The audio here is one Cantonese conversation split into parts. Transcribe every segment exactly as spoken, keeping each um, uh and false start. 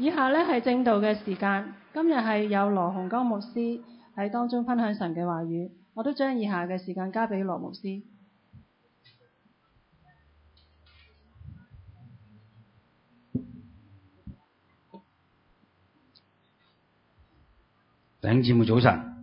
以下呢係正道嘅時間，今日係有羅洪剛牧師喺當中分享神嘅話語，我都將以下嘅時間交俾羅牧師。 弟兄姊妹早晨，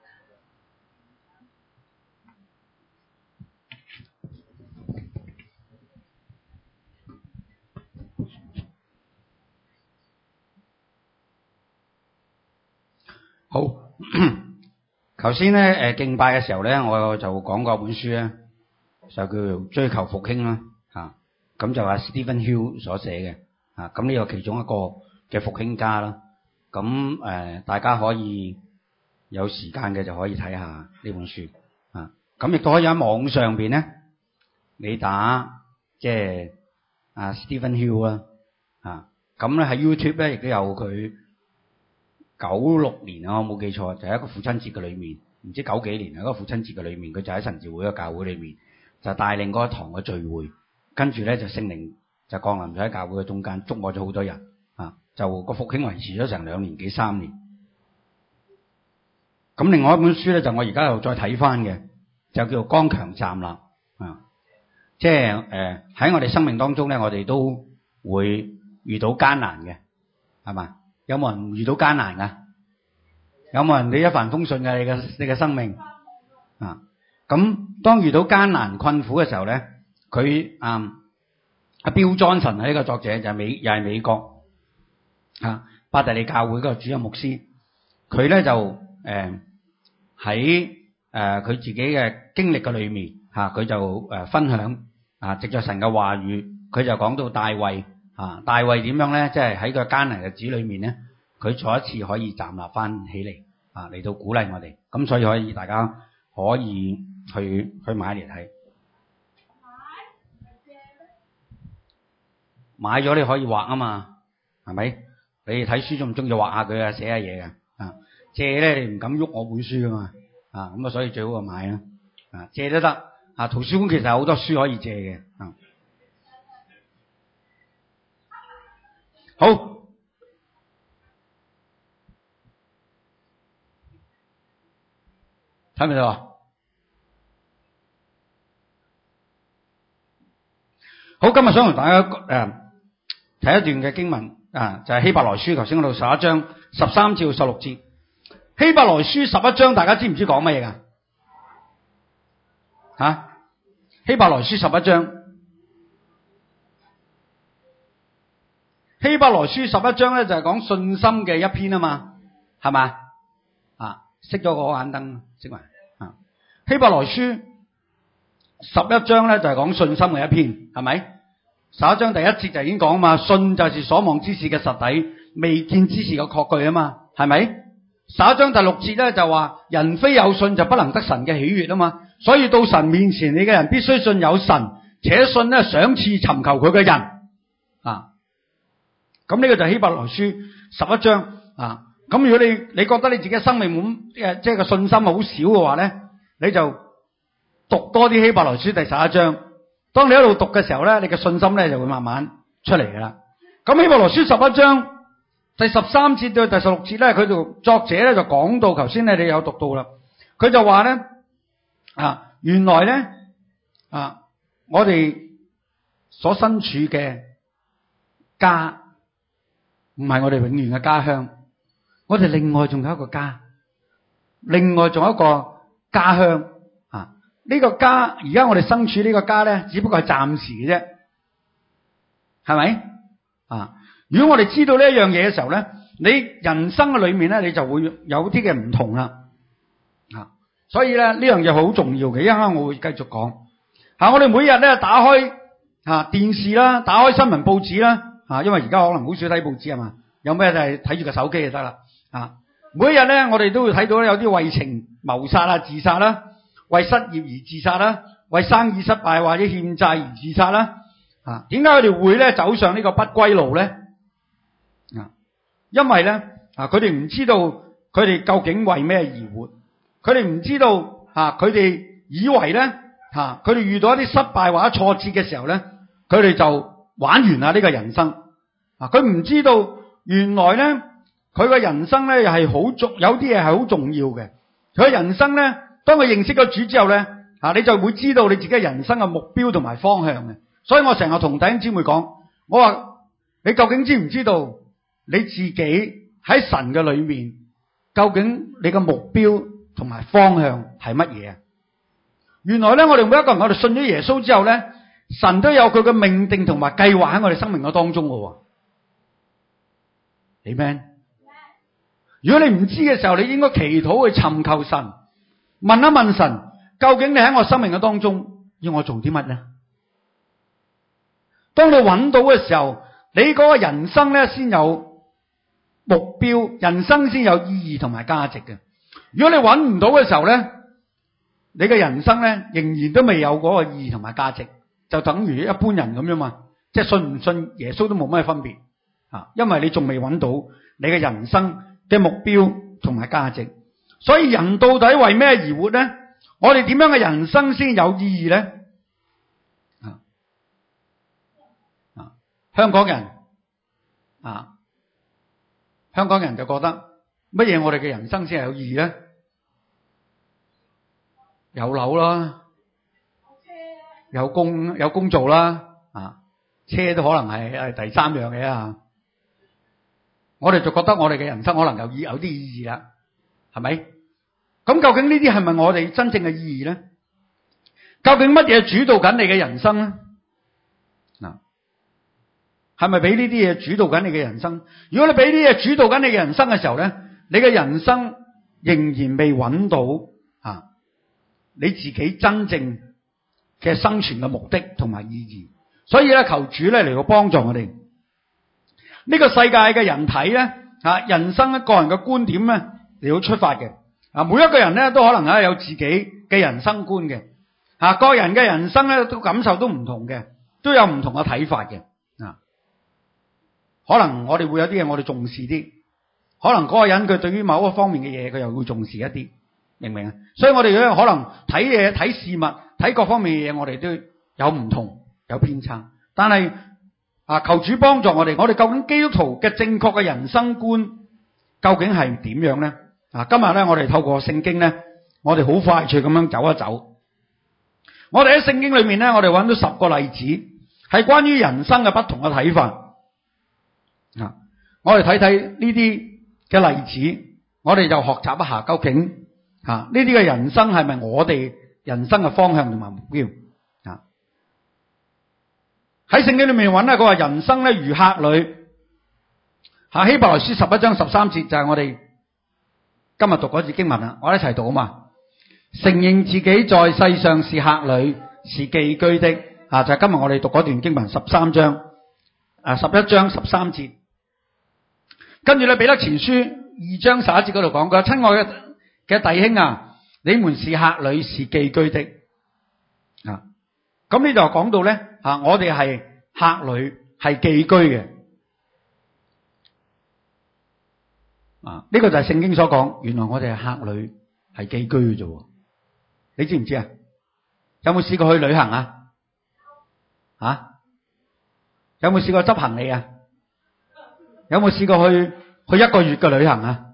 好。頭先咧，誒敬拜嘅時候咧，我就講過本書咧，就叫做《追求復興》啦，嚇。咁就係 Stephen Hill 所寫嘅，啊，咁呢個其中一個嘅復興家啦。咁誒、呃，大家可以有時間嘅就可以睇下呢本書啊。咁亦都可以喺網上邊咧，你打即係啊 Stephen Hill 啦，啊，咁咧喺 YouTube 咧亦都有佢九六年啊，我冇記錯，就係、是、一個父親節嘅裏面，唔知九幾年啊，一個父親節嘅裏面，佢就喺神召會嘅教會裏面，就帶領嗰一堂嘅聚會，跟住咧就聖靈就降臨咗喺教會嘅中間，觸摸咗好多人。就個復興維持咗成兩年幾三年。咁另外一本書咧，就我而家又再睇翻嘅，就叫做《剛強站立》啊。即係誒喺我哋生命當中咧，我哋都會遇到艱難嘅，係嘛？有冇人遇到艱難噶？有冇人你一帆風順嘅？你嘅你嘅生命啊？咁當遇到艱難困苦嘅時候咧，佢啊阿 Bill Johnson 係呢個作者，就係美又係美國。啊，伯特利教會嗰個主任牧師，佢咧就誒喺誒佢自己嘅經歷嘅裏面嚇，佢、啊、就誒分享啊，藉著神嘅話語，佢就講到大衛啊，大衛點樣咧？即係喺個艱難日子裏面咧，佢再一次可以站立翻起嚟啊，嚟到鼓勵我哋。咁所以可以大家可以去去買嚟睇，買咗你可以畫啊嘛，係咪？你睇書中唔中意畫下佢啊，寫下嘢嘅啊？借咧你唔敢喐我本書噶嘛啊？咁啊，所以最好就買啦啊！借都得啊，圖書館其實有好多書可以借嘅啊。好，睇唔睇到啊？好，今日想同大家誒睇、呃、一段嘅經文。啊，就係、是、希伯來書，頭先嗰度十一章十三至十六節。希伯來書十一章，大家知唔知講乜嘢噶？吓、啊，希伯來書十一章，希伯來書十一章咧就係講信心嘅一篇啊嘛，係嘛？啊，熄咗個眼燈，熄埋啊。希伯來書十一章咧就係講信心嘅一篇，係咪？十一章第一節就已經講啊嘛，信就是所望之事嘅實底，未見之事嘅確據啊嘛，係咪？十一章第六節咧就話，人非有信就不能得神嘅喜悅啊嘛，所以到神面前，你嘅人必須信有神，且信咧賞賜尋求佢嘅人啊。咁呢個就係希伯來書十一章啊。咁如果你你覺得你自己嘅生命咁誒，即係個信心好少嘅話咧，你就讀多啲希伯來書第十一章。當你喺度讀嘅時候咧，你嘅信心咧就會慢慢出嚟噶啦。咁希伯來書十一章第十三節到第十六節咧，佢就作者咧就講到，頭先咧你有讀到啦。佢就話咧啊，原來咧啊，我哋所身處嘅家唔係我哋永遠嘅家鄉，我哋另外仲有一個家，另外仲有一個家鄉。呢個家，而家我哋身處呢個家咧，只不過係暫時嘅啫，係咪啊？如果我哋知道呢一樣嘢嘅時候咧，你人生嘅裏面咧，你就會有啲嘅唔同啦啊！所以咧呢樣嘢好重要嘅，一陣間我會繼續講吓。我哋每日咧打開吓電視啦，打開新聞報紙啦啊，因為而家可能好少睇報紙係嘛，有咩就係睇住個手機就得啦啊！每日咧我哋都會睇到咧有啲為情謀殺啊、自殺啦。為失業而自殺啦，為生意失敗或者欠債而自殺啦。啊，點解佢哋會咧走上呢個不歸路咧？啊，因為咧啊，佢哋唔知道佢哋究竟為咩而活，佢哋唔知道啊，佢哋以為咧啊，佢哋遇到一啲失敗或者挫折嘅時候咧，佢哋就玩完啦呢個人生。啊，佢唔知道原來咧佢嘅人生咧又係好重，有啲嘢係好重要嘅。佢嘅人生咧，當佢認識咗主之後咧，啊，你就會知道你自己人生嘅目標同埋方向嘅。所以我成日同弟兄姊妹講，我話你究竟知唔知道你自己喺神嘅裏面，究竟你嘅目標同埋方向係乜嘢啊？原來咧，我哋每一個人，我哋信咗耶穌之後咧，神都有佢嘅命定同埋計劃喺我哋生命嘅當中嘅。Amen。如果你唔知嘅時候，你應該祈禱去尋求神，問一問神，究竟你喺我生命嘅當中要我做啲乜呢？當你揾到嘅時候，你嗰個人生咧先有目標，人生先有意義同埋價值嘅。如果你揾唔到嘅時候咧，你嘅人生咧仍然都未有嗰個意義同埋價值，就等於一般人咁樣嘛，即係信唔信耶穌都冇咩分別啊，因為你仲未揾到你嘅人生嘅目標同埋價值。所以人到底為咩而活咧？我哋點樣嘅人生先有意義咧？啊啊，香港人啊，香港人就覺得乜嘢我哋嘅人生先係有意義咧？有樓啦，有工有工做啦，啊，車都可能係係第三樣嘅啊。我哋就覺得我哋嘅人生可能有意有啲意義啦，係咪？咁究竟呢啲係咪我哋真正嘅意義咧？究竟乜嘢主導緊你嘅人生咧？嗱，係咪俾呢啲嘢主導緊你嘅人生？如果你俾呢啲嘢主導緊你嘅人生嘅時候咧，你嘅人生仍然未揾到啊你自己真正嘅生存嘅目的同埋意義。所以咧，求主咧嚟到幫助我哋。呢個世界嘅人體咧，啊，人生一個人嘅觀點咧嚟到出發嘅。啊，每一個人咧都可能咧有自己嘅人生觀嘅。啊，個人嘅人生咧都感受都唔同嘅，都有唔同嘅睇法嘅。啊，可能我哋會有啲嘢我哋重視啲，可能嗰個人佢對於某一方面嘅嘢佢又會重視一啲，明唔明啊？所以我哋咧可能睇嘢、睇事物、睇各方面嘅嘢，我哋都有唔同、有偏差。但係啊，求主幫助我哋，我哋究竟基督徒嘅正確嘅人生觀究竟係點樣咧？啊，今日咧我哋透過聖經咧，我哋好快脆咁樣走一走。我哋喺聖經裏面咧，我哋揾到十個例子，係關於人生嘅不同嘅睇法。啊，我哋睇睇呢啲嘅例子，我哋就學習一下究竟啊呢啲嘅人生係咪我哋人生嘅方向同埋目標？啊，喺聖經裏面揾咧，佢話人生咧如客旅。吓，希伯來書十一章十三節就係我哋今日讀嗰節經文啦，我哋一齊讀啊嘛。承認自己在世上是客旅，是寄居的。啊，就係今日我哋讀嗰段經文十三章，啊十一章十三節。跟住咧，彼得前書二章十一節嗰度講，佢話親愛嘅嘅弟兄啊，你們是客旅，是寄居的。啊，咁呢度講到咧，啊我哋係客旅，係寄居嘅。啊，呢個就係聖經所講，原來我哋係客旅，係寄居嘅啫。你知唔知啊？有冇試過去旅行啊？啊？有冇試過執行李啊？有冇試過去去一個月嘅旅行啊？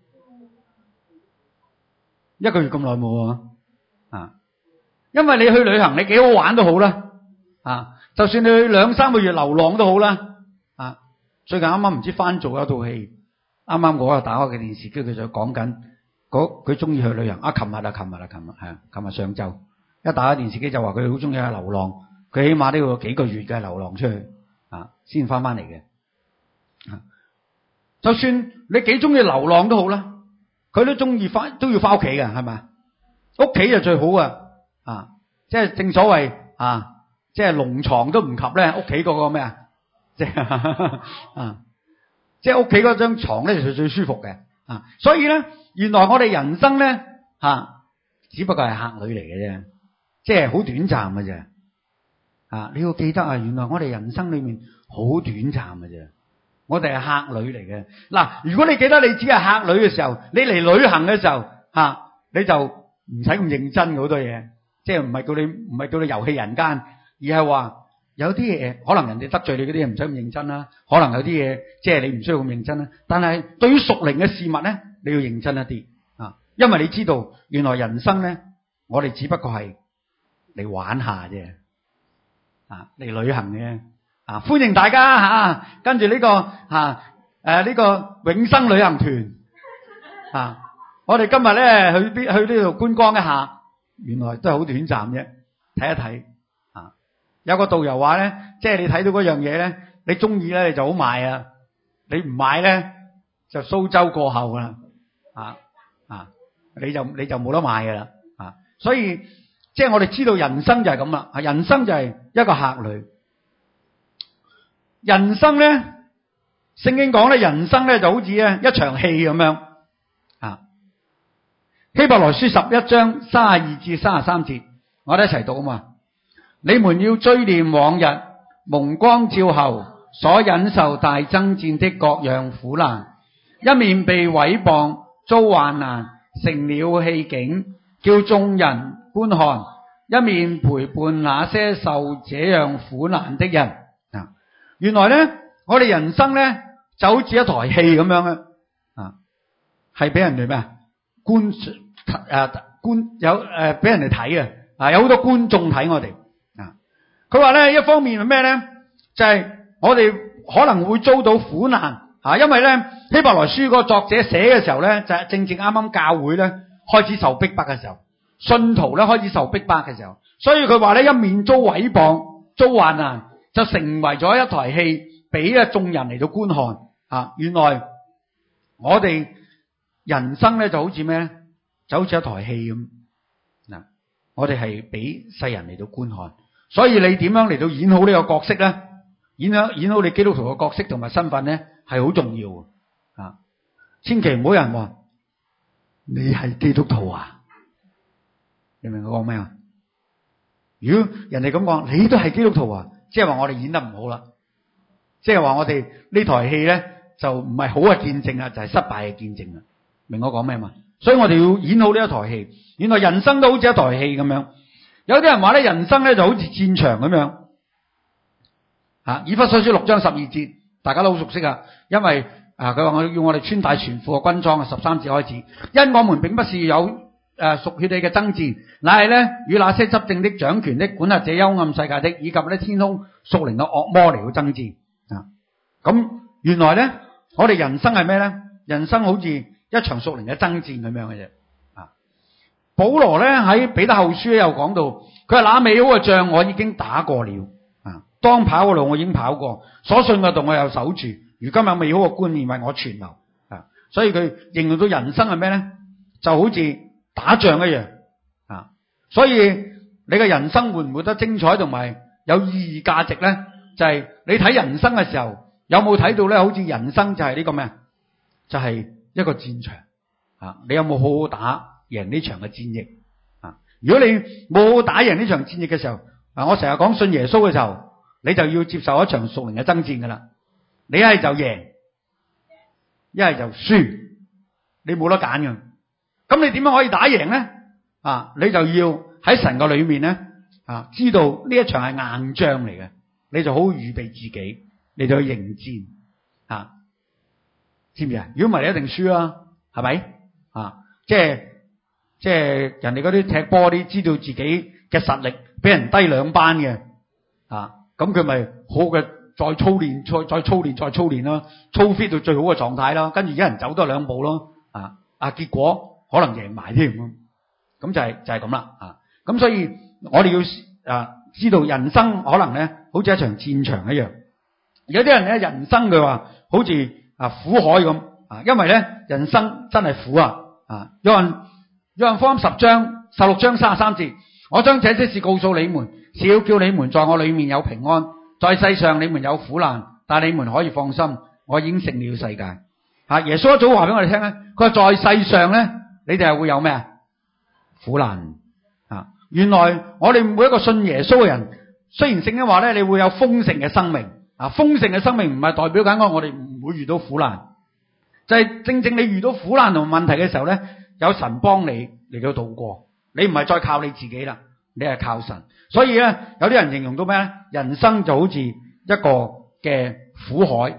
一個月咁耐冇啊？啊？因為你去旅行，你幾好玩都好啦。啊，就算你去兩三個月流浪都好啦。啊，最近啱啱唔知翻做一套戲，啱啱我啊打開嘅電視機，佢就講緊嗰佢中意去旅行。啊，琴日啊，琴日啊，琴日係啊，琴日上晝一打開電視機就話佢好中意去流浪，佢起碼都要幾個月嘅流浪出去啊，先翻翻嚟嘅。啊，就算你幾中意流浪都好啦，佢都中意翻都要翻屋企嘅，係咪？屋企就最好啊！啊，即係正所謂啊，即係龍床都唔及咧，屋企嗰個咩啊？即係啊，即係屋企嗰張床咧就最舒服嘅啊！所以咧，原來我哋人生咧吓、啊，只不過係客旅嚟嘅啫，即係好短暫嘅啫。啊，你要記得啊，原來我哋人生裏面好短暫嘅啫。我哋係客旅嚟嘅。嗱，如果你記得你只係客旅嘅時候，你嚟旅行嘅時候吓、啊，你就唔使咁認真好多嘢，即係唔係叫你唔係叫你遊戲人間，而係話有啲嘢可能人哋得罪你嗰啲嘢唔使咁認真啦，可能有啲嘢即係你唔需要咁認真啦。但係對於屬靈嘅事物咧，你要認真一啲啊，因為你知道原來人生咧，我哋只不過係嚟玩下啫，啊嚟旅行嘅啊，歡迎大家吓、啊，跟住呢、這個吓誒呢個永生旅行團啊，我哋今日咧去邊去呢度觀光一下，原來都係好短暫啫，睇一睇。有個導遊話咧，即係你睇到嗰樣嘢咧，你中意咧你就好買啊，你唔買咧就蘇州過後噶啦，啊啊，你就你就冇得買噶啦，啊，所以即係我哋知道人生就係咁啦，啊，人生就係一個客旅，人生咧，聖經講咧，人生咧就好似咧一場戲咁樣，啊，希伯來書十一章三十二至三十三節，我哋一齊讀啊嘛。你們要追念往日蒙光照後所忍受大爭戰的各樣苦難，一面被毀謗遭患難，成了戲景，叫眾人觀看；一面陪伴那些受這樣苦難的人。啊，原來呢，我哋人生呢就好似一台戲咁樣嘅，啊，係俾人哋咩啊觀誒觀有誒俾人哋睇嘅，啊有好多觀眾睇我哋。佢話咧，一方面係咩咧？就係、是、我哋可能會遭到苦難啊，因為咧希伯來書個作者寫嘅時候咧，就係正正啱啱教會咧開始受逼迫嘅時候，信徒咧開始受逼迫嘅時候，所以佢話咧一面遭毀謗、遭患難，就成為咗一台戲，俾啊眾人嚟到觀看啊。原來我哋人生咧就好似咩咧？就好似一台戲咁嗱，我哋係俾世人嚟到觀看。所以你點樣嚟到演好呢個角色咧？演好演好你基督徒嘅角色同埋身份咧，係好重要啊！千祈唔好有人話你係基督徒啊！你明我講咩啊？如果人哋咁講，你都係基督徒啊，即係話我哋演得唔好啦，即係話我哋呢台戲咧就唔係好嘅見證啊，就係失敗嘅見證啊！明我講咩嘛？所以我哋要演好呢一台戲。原來人生都好似一台戲咁樣。有啲人話咧，人生咧就好似戰場咁樣，啊，以弗所書六章十二節，大家都好熟悉啊。因為啊，佢話我要我哋穿戴全副嘅軍裝啊，十三節開始。因我們並不是有誒屬血氣嘅爭戰，乃係咧與那些執政的、掌權的、管轄這幽暗世界的，以及咧天空屬靈嘅惡魔嚟到爭戰啊。咁原來咧，我哋人生係咩咧？人生好似一場屬靈嘅爭戰咁樣嘅啫。保羅咧喺彼得後書咧又講到，佢話那美好嘅仗我已經打過了，啊，當跑嘅路我已經跑過，所信嘅道我又守住，如今有美好嘅觀念為我存留，啊，所以佢形容到人生係咩咧？就好似打仗一樣，啊，所以你嘅人生會唔會得精彩同埋有意義價值咧？就係、是、你睇人生嘅時候，有冇睇到咧？好似人生就係呢個咩？就係、是、一個戰場，啊，你有冇好好打贏呢場嘅戰役啊？如果你冇打贏呢場戰役嘅時候，啊，我成日講信耶穌嘅時候，你就要接受一場屬靈嘅爭戰噶啦。你一係就贏，一係就輸，你冇得揀嘅。咁你點樣可以打贏咧？啊，你就要喺神嘅裏面咧，啊，知道呢一場係硬仗嚟嘅，你就好預備自己，你就去迎戰啊，知唔知啊？如果唔係你一定輸啦，係咪啊？即係。即係人哋嗰啲踢波啲，知道自己嘅實力比人低兩班嘅，啊，咁佢咪好嘅再操練，再再操練，再操練啦，操 fit 到最好嘅狀態啦，跟住一人走多兩步咯，啊啊，結果可能贏埋添，咁就係就係咁啦，啊，咁所以我哋要啊知道人生可能咧好似一場戰場一樣，有啲人咧人生佢話好似啊苦海咁，啊，因為咧人生真係苦啊，啊，有人。約翰福音十章十六章三十三節，我將這些事告訴你們，是要叫你們在我裏面有平安。在世上你們有苦難，但你們可以放心，我已經勝了世界。啊，耶穌一早話俾我哋聽咧，佢話在世上咧，你哋係會有咩啊？苦難啊！原來我哋每一個信耶穌嘅人，雖然聖經話咧，你會有豐盛嘅生命啊，豐盛嘅生命唔係代表緊我哋唔會遇到苦難，就係、是、正正你遇到苦難同問題嘅時候咧。有神幫你嚟到度過，你唔係再靠你自己啦， 你係靠神。所以咧，有啲人形容到咩咧？人生就好似一個嘅苦海，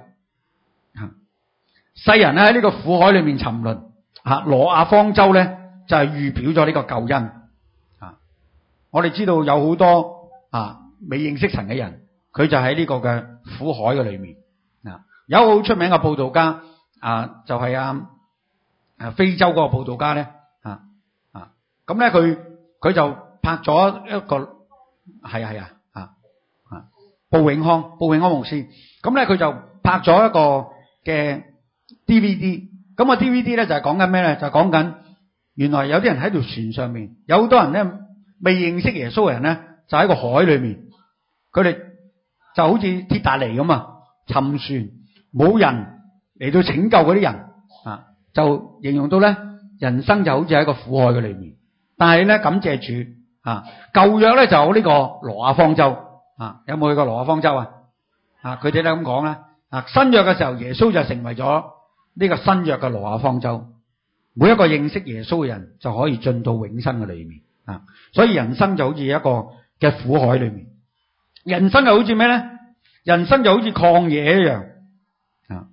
世人咧喺呢個苦海裏面沉淪。吓，挪亞方舟咧就係預表咗呢個救恩。啊，我哋知道有好多啊未認識神嘅人，佢就喺呢個嘅苦海嘅裏面。啊，有好出名嘅佈道家啊，就係啊啊非洲嗰個佈道家咧。啊啊，咁咧佢佢就拍咗一個係啊係啊啊啊布永康布永康牧師。咁咧佢就拍咗一個嘅 D V D。咁個 D V D 咧就係講緊咩咧？就係講緊原來有啲人喺條船上面，有好多人咧未認識耶穌嘅人咧，就喺個海裏面，佢哋就好似鐵達尼咁啊，沉船，冇人嚟到拯救嗰啲人啊，就形容到咧人生就好似喺個苦海嘅裏面。但係咧感謝主啊，舊約咧就有呢個挪亞方舟啊，有冇去過挪亞方舟啊？啊，佢哋都咁講啦。啊，新約嘅時候耶穌就成為咗呢個新約嘅挪亞方舟，每一個認識耶穌嘅人就可以進到永生嘅裏面啊！所以人生就好似一個嘅苦海裏面，人生就好似咩咧？人生就好似曠野一樣啊！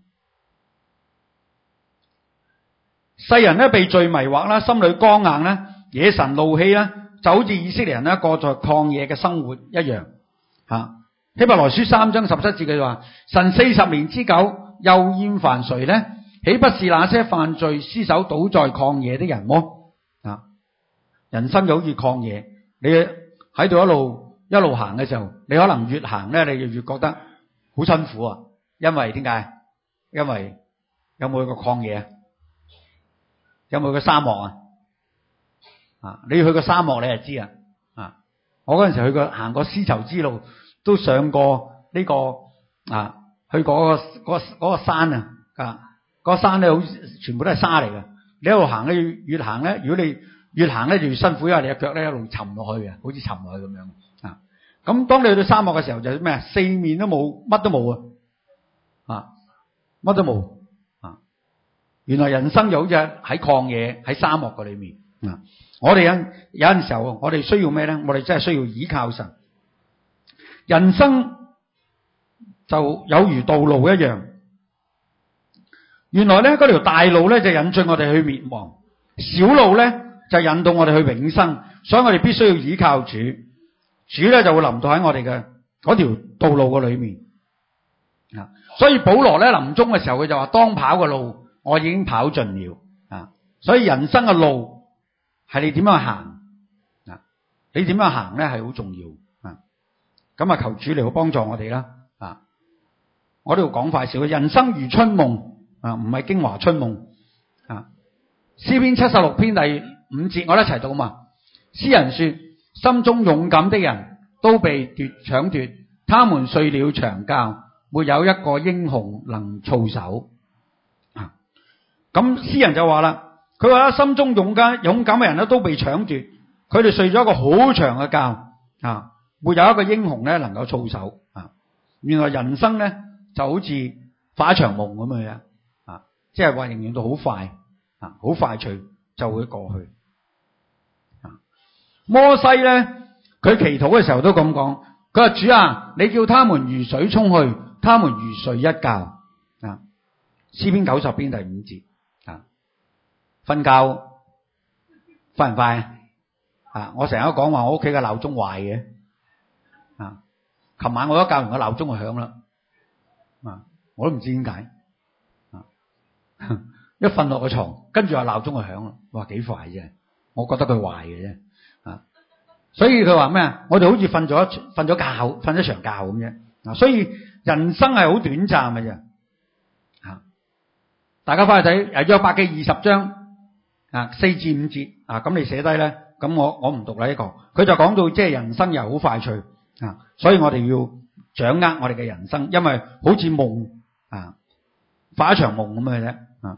世人咧被罪迷惑啦，心裏剛硬啦，惹神怒氣啦，就好似以色列人咧過在曠野嘅生活一樣啊！希伯來書三章十七節佢話：神四十年之久，又厭煩誰呢？豈不是那些犯罪屍首倒在曠野的人麼？啊，人生就好似曠野，你喺度一路一路行嘅時候，你可能越行咧，你就越覺得好辛苦啊！因為點解？因為有冇去過曠野啊？有冇去過沙漠啊？啊，你去過沙漠你就知啊！啊，我嗰陣時去過行過絲綢之路，都上過呢個啊，去過嗰個嗰個嗰個山啊啊！嗰個山咧好全部都係沙嚟嘅，你一路行咧越越行咧，如果你越行咧就越辛苦，因為你嘅腳咧一路沉落去嘅，好似沉落去咁樣啊。咁當你去到沙漠嘅時候就咩啊？四面都冇，乜都冇啊，啊，乜都冇啊。原來人生就好似喺曠野喺沙漠嘅裏面啊。我哋有有陣時候我哋需要咩咧？我哋真係需要倚靠神。人生就有如道路一樣。原來咧嗰條大路咧就引進我哋去滅亡，小路咧就引導我哋去永生，所以我哋必須要倚靠主，主咧就會臨到喺我哋嘅嗰條道路嘅裏面啊。所以保羅咧臨終嘅時候佢就話：當跑嘅路我已經跑盡了啊。所以人生嘅路係你點樣行啊？你點樣行咧係好重要啊。咁啊求主嚟幫助我哋啦啊！我呢度講快少，人生如春夢。啊，唔係京華春夢啊！詩篇七十六篇第五節，我哋一齊讀嘛。詩人說：心中勇敢的人都被奪搶奪，他們睡了長覺，沒有一個英雄能操守。啊！咁詩人就話啦，佢話心中勇敢勇敢嘅人咧都被搶奪，佢哋睡咗一個好長嘅覺啊，沒有一個英雄咧能夠操守啊！原來人生咧就好似發一場夢咁樣。即係話形容到好快啊，好快脆就會過去啊。摩西咧，佢祈禱嘅時候都咁講，佢話：主啊，你叫他們如水沖去，他們如睡一覺啊。詩篇九十篇第五節啊，瞓覺快唔快啊？我成日都講話我屋企嘅鬧鐘壞嘅啊，琴晚我一教完個鬧鐘就響啦啊，我都唔知點解。一瞓落個床，跟住話鬧鐘就響啦，哇幾快啫！我覺得佢壞嘅啫啊，所以佢話咩啊？我哋好似瞓咗瞓咗覺，瞓咗場覺咁啫啊！所以人生係好短暫嘅啫啊！大家翻去睇誒約伯記二十章啊四至五節啊，咁你寫低咧，咁我我唔讀啦呢個，佢就講到即係人生又好快脆啊，所以我哋要掌握我哋嘅人生，因為好似夢啊，發一場夢咁嘅啫。啊，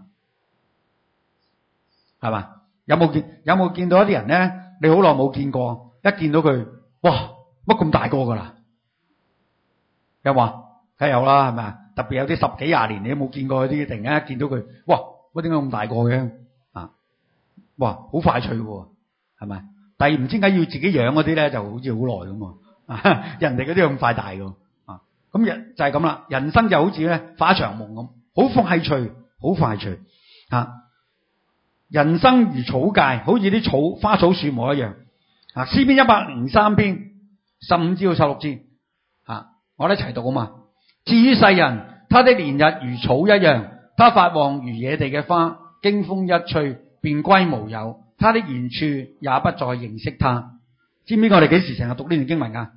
係嘛？有冇見有冇見到一啲人咧？你好耐冇見過，一見到佢，哇，乜咁大個噶啦？有冇？梗係有啦，係咪啊？特別有啲十幾廿年你都冇見過嗰啲，突然間一見到佢，哇，乜點解咁大個嘅？啊，哇，好快脆喎，係咪？ 但係唔知點解要自己養嗰啲咧，就好似好耐咁啊！人哋嗰啲咁快大㗎啊！咁人就係咁啦，人生就好似咧發一場夢咁，好快脆，好快脆啊！人生如草芥，好似啲草花草樹木一樣啊！詩篇一百零三篇十五至到十六節啊，我哋一齊讀啊嘛。至於世人，他的年日如草一樣，他發旺如野地嘅花，經風一吹便歸無有，他的原處也不再認識他。知唔知我哋幾時成日讀呢段經文噶？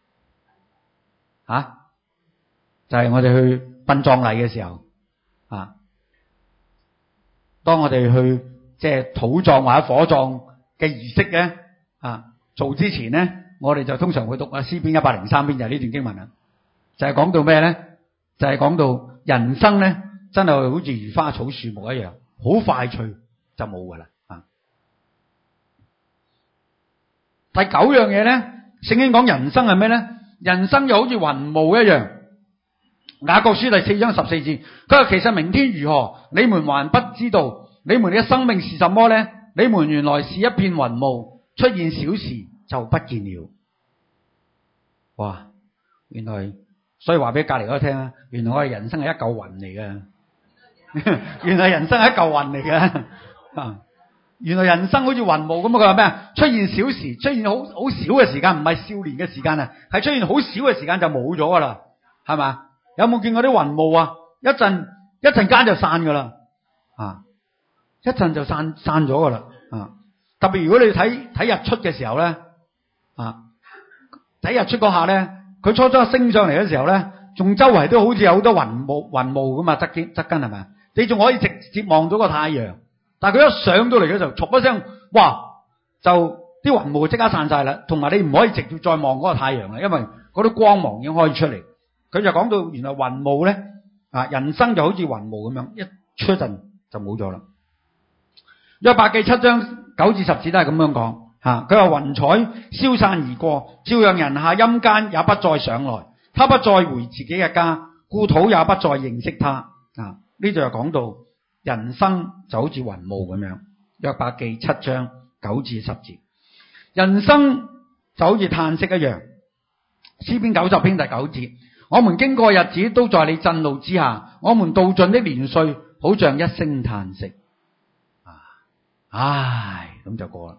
啊，就係、是、我哋去殯葬禮嘅時候啊，當我哋去即係土葬或者火葬嘅儀式咧啊，做之前咧，我哋就通常會讀啊詩篇一百零三篇，就係呢段經文啦。就係、是、講到咩咧？就係、是、講到人生咧，真係好似如花草樹木一樣，好快脆就冇噶啦啊！第九樣嘢咧，聖經講人生係咩咧？人生就好似雲霧一樣。雅各書第四章十四節，佢話其實明天如何，你們還不知道。你們嘅生命是什麼呢？你們原來是一片雲霧，出現小時就不見了。哇！原來所以話俾隔籬嗰個聽啊，原來我哋人生係一嚿雲嚟嘅。原來人生係一嚿雲嚟嘅。啊！原來人生好似雲霧咁啊！佢話咩啊？出現小時，出現好好少嘅時間，唔係少年嘅時間啊，係出現好少嘅時間就冇咗噶啦，係嘛？有冇見過啲雲霧啊？一陣一陣間就散噶啦，啊！一陣就散散咗噶啦，啊！特別如果你睇睇日出嘅時候咧，啊，睇日出嗰下咧，佢初初升上嚟嘅時候咧，仲周圍都好似有好多雲霧雲霧咁啊，側邊側根係咪？你仲可以直接望到個太陽，但係佢一上到嚟嘅時候，唰一聲，哇！就啲雲霧即刻散晒啦，同埋你唔可以直接再望嗰個太陽啦，因為嗰啲光芒已經開始出嚟。佢就講到原來雲霧咧，啊，人生就好似雲霧咁樣，一出一陣就冇咗啦。約伯記七章九至十節都係咁樣講，吓，佢話雲彩消散而過，照樣人下陰間也不再上來，他不再回自己嘅家，故土也不再認識他。啊，呢度就講到人生就好似雲霧咁樣。約伯記七章九至十節，人生就好似嘆息一樣。詩篇九十篇第九節，我們經過日子都在你震怒之下，我們度盡的年歲好像一聲嘆息。唉，咁就過啦。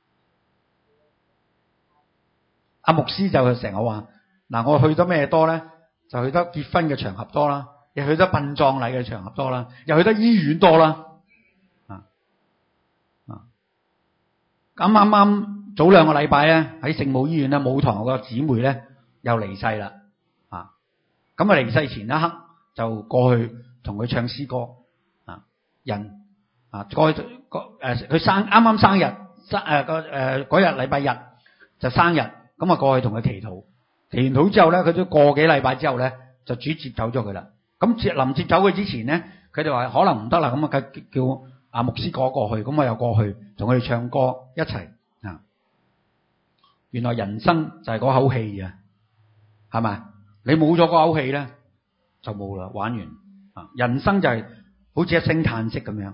阿牧師就成日話，嗱，我去得咩多咧？就去得結婚嘅場合多啦，又去得殯葬禮嘅場合多啦，又去得醫院多啦。啊啊！咁啱啱早兩個禮拜咧，喺聖母醫院咧，母堂個姊妹咧又離世啦。啊，咁啊離世前一刻就過去同佢唱詩歌。啊，人。啊，過去個誒佢生啱啱生日，生誒個誒嗰日禮拜日就生日，咁啊過去同佢祈禱，祈完禱之後咧，佢都個幾禮拜之後咧就主接走咗佢啦。咁接臨接走佢之前咧，佢哋話可能唔得啦，咁啊叫叫阿牧師過過去，咁我又過去同佢哋唱歌一齊啊。原來人生就係嗰口氣啊，係咪？你冇咗嗰口氣咧，就冇啦，玩完啊！人生就係好似一聲嘆息咁樣。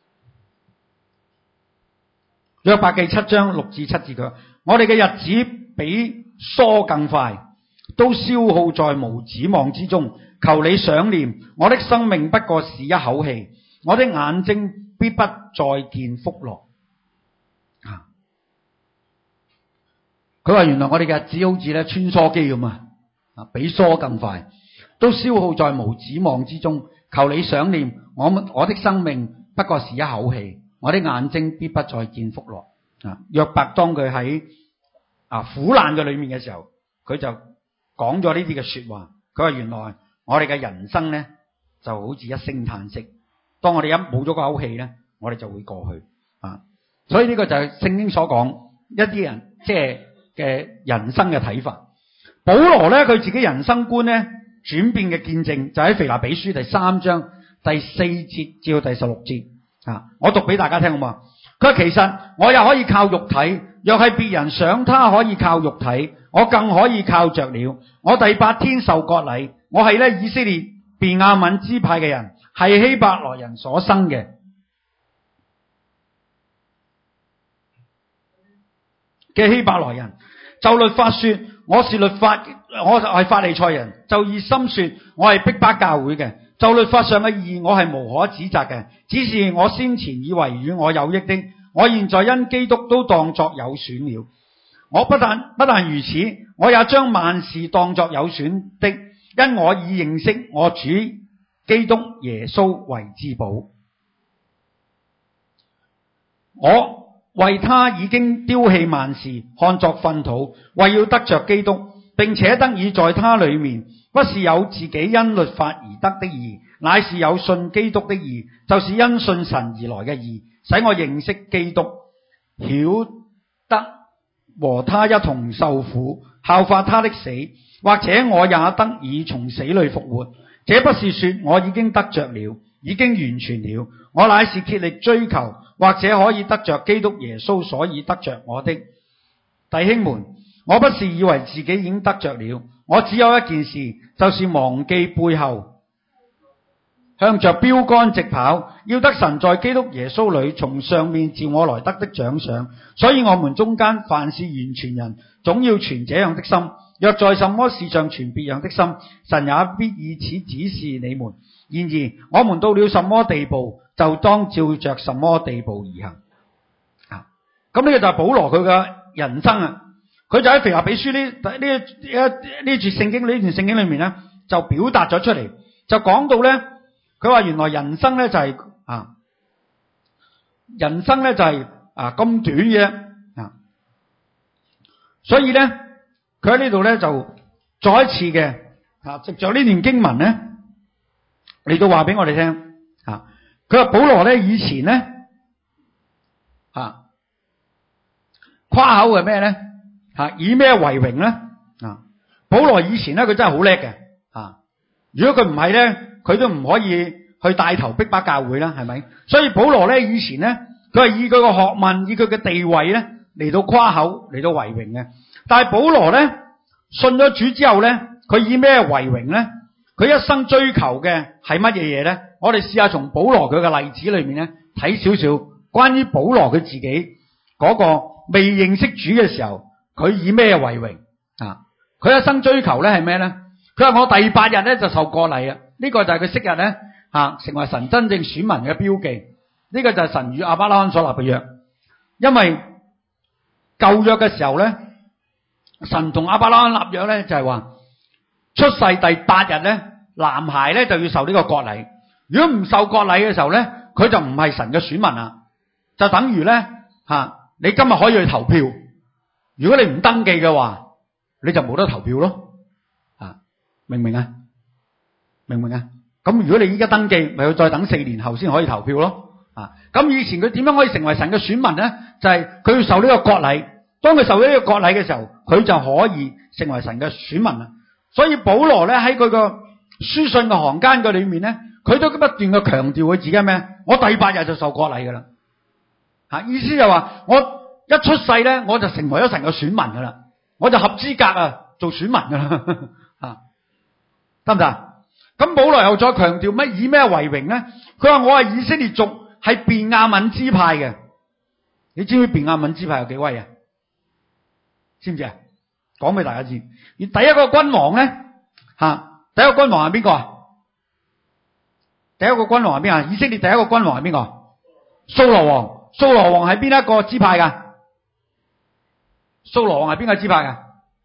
約伯記七章六至七節佢話：我哋嘅日子比梭更快，都消耗在無指望之中。求你想念，我的生命不過是一口氣，我的眼睛必不再見福樂。啊！佢話原來我哋嘅日子好似咧穿梭機咁啊，比梭更快，都消耗在無指望之中。求你想念，我我的生命不過是一口氣。我的眼睛必不再見福樂。啊，約伯當佢喺啊苦難嘅裏面嘅時候，佢就講咗呢啲嘅說話。佢話原來我哋嘅人生咧就好似一聲嘆息。當我哋一冇咗個口氣咧，我哋就會過去啊。所以呢個就係聖經所講一啲人即係嘅人生嘅睇法。保羅咧佢自己人生觀咧轉變嘅見證就喺腓立比書第三章第四節至到第十六節。啊！我讀俾大家聽好嘛？佢話其實我也可以靠肉體，若係別人想他可以靠肉體，我更可以靠着了。我第八天受割禮，我係咧以色列便雅憫支派嘅人，係希伯來人所生嘅。 嘅希伯來人，就律法說我是律法，我係法利賽人；就熱心說我係逼迫教會嘅；就律法上嘅義，我係無可指責嘅。只是我先前以為與我有益的，我現在因基督都當作有損了。我不但不但如此，我也將萬事當作有損的，因我已認識我主基督耶穌為至寶。我為他已經丟棄萬事，看作糞土，為要得着基督，並且得以在他裏面，不是有自己因律法而得的義，乃是有信基督的義，就是因信神而來嘅義，使我認識基督，曉得和他一同受苦，效法他的死，或者我也得以從死裏復活。這不是說我已經得着了，已經完全了，我乃是竭力追求，或者可以得着基督耶穌，所以得着我的。弟兄們，我不是以為自己已經得着了，我只有一件事，就是忘記背後，向着標竿直跑，要得神在基督耶穌裏從上面召我來得的獎賞。所以我們中間凡是完全人，總要存這樣的心。若在什麼事上存別樣的心，神也必以此指示你們。然而我們到了什麼地步，就當照着什麼地步而行。啊，咁呢個就係保羅佢嘅人生啊。佢就喺腓立比書呢呢呢呢段聖經呢段聖經裏面咧，就表達咗出嚟，就講到咧，佢話原來人生咧就係、是、啊，人生咧就係、是、啊咁短嘅啊，所以咧佢喺呢度咧就再一次嘅啊，藉着呢段經文咧嚟到話俾我哋聽啊，佢話保羅咧以前咧啊誇口係咩咧？啊，以咩為榮咧？啊，保羅以前咧佢真係好叻嘅啊！如果佢唔係咧，佢都唔可以去帶頭逼迫教會啦，係咪？所以保羅咧以前咧，佢係以佢個學問、以佢嘅地位咧嚟到誇口、嚟到為榮嘅。但係保羅咧信咗主之後咧，佢以咩為榮咧？佢一生追求嘅係乜嘢嘢咧？我哋試下從保羅佢嘅例子裏面咧睇少少關於保羅佢自己嗰個未認識主嘅時候。佢以咩為榮啊？佢一生追求咧係咩咧？佢話我第八日咧就受割禮啊！呢個就係佢昔日咧啊，成為神真正選民嘅標記。呢個就係神與亞伯拉罕所立嘅約。因為舊約嘅時候咧，神同亞伯拉罕立約咧就係話出世第八日咧，男孩咧就要受呢個割禮。如果唔受割禮嘅時候咧，佢就唔係神嘅選民啦。就等於咧吓，你今日可以去投票。如果你唔登記嘅話，你就冇得投票咯，啊，明唔明啊？明唔明啊？咁如果你依家登記，咪要再等四年後先可以投票咯，啊，咁以前佢點樣可以成為神嘅選民咧？就係、是、佢要受呢個割禮，當佢受咗呢個割禮嘅時候，佢就可以成為神嘅選民啦。所以保羅咧喺佢個書信嘅行間嘅裏面咧，佢都不斷嘅強調佢自己咩？我第八日就受割禮噶啦，啊，意思就話我。一出世咧，我就成為咗神嘅選民噶啦，我就合資格啊做選民噶啦，啊，得唔得？咁保羅又再強調乜以咩為榮咧？佢話我係以色列族，係便雅憫支派嘅。你知唔知便雅憫支派有幾威啊？知唔知啊？講俾大家知。而第一個君王咧，吓，第一個君王係邊個啊？第一個君王係邊啊？以色列第一個君王係邊個？掃羅王。掃羅王係邊一個支派噶？掃羅王係邊個支派噶？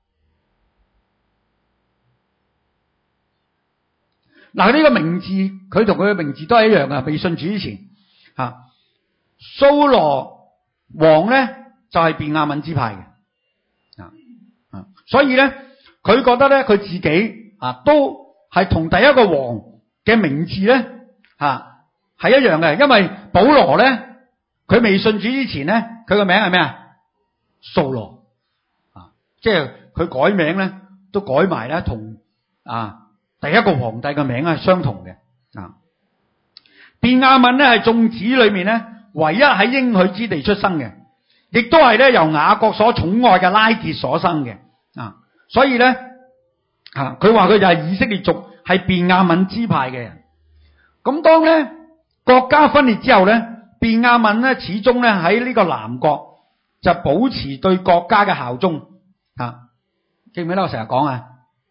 嗱，呢個名字佢同佢嘅名字都係一樣噶，未信主之前吓，掃羅王咧就係便雅憫支派嘅，啊啊，所以咧佢覺得咧佢自己啊都係同第一個王嘅名字咧吓係一樣嘅，因為保羅咧佢未信主之前咧佢個名係咩啊？掃羅。即係佢改名咧，都改埋咧同啊第一個皇帝嘅名係相同嘅啊。便雅憫咧係眾子裏面咧唯一喺應許之地出生嘅，亦都係咧由雅各所寵愛嘅拉結所生嘅啊。所以咧啊，佢話佢就係以色列族，係便雅憫支派嘅人。咁當咧國家分裂之後咧，便雅憫咧始終咧喺呢個南國就保持對國家嘅效忠啊！記唔記得我成日講啊？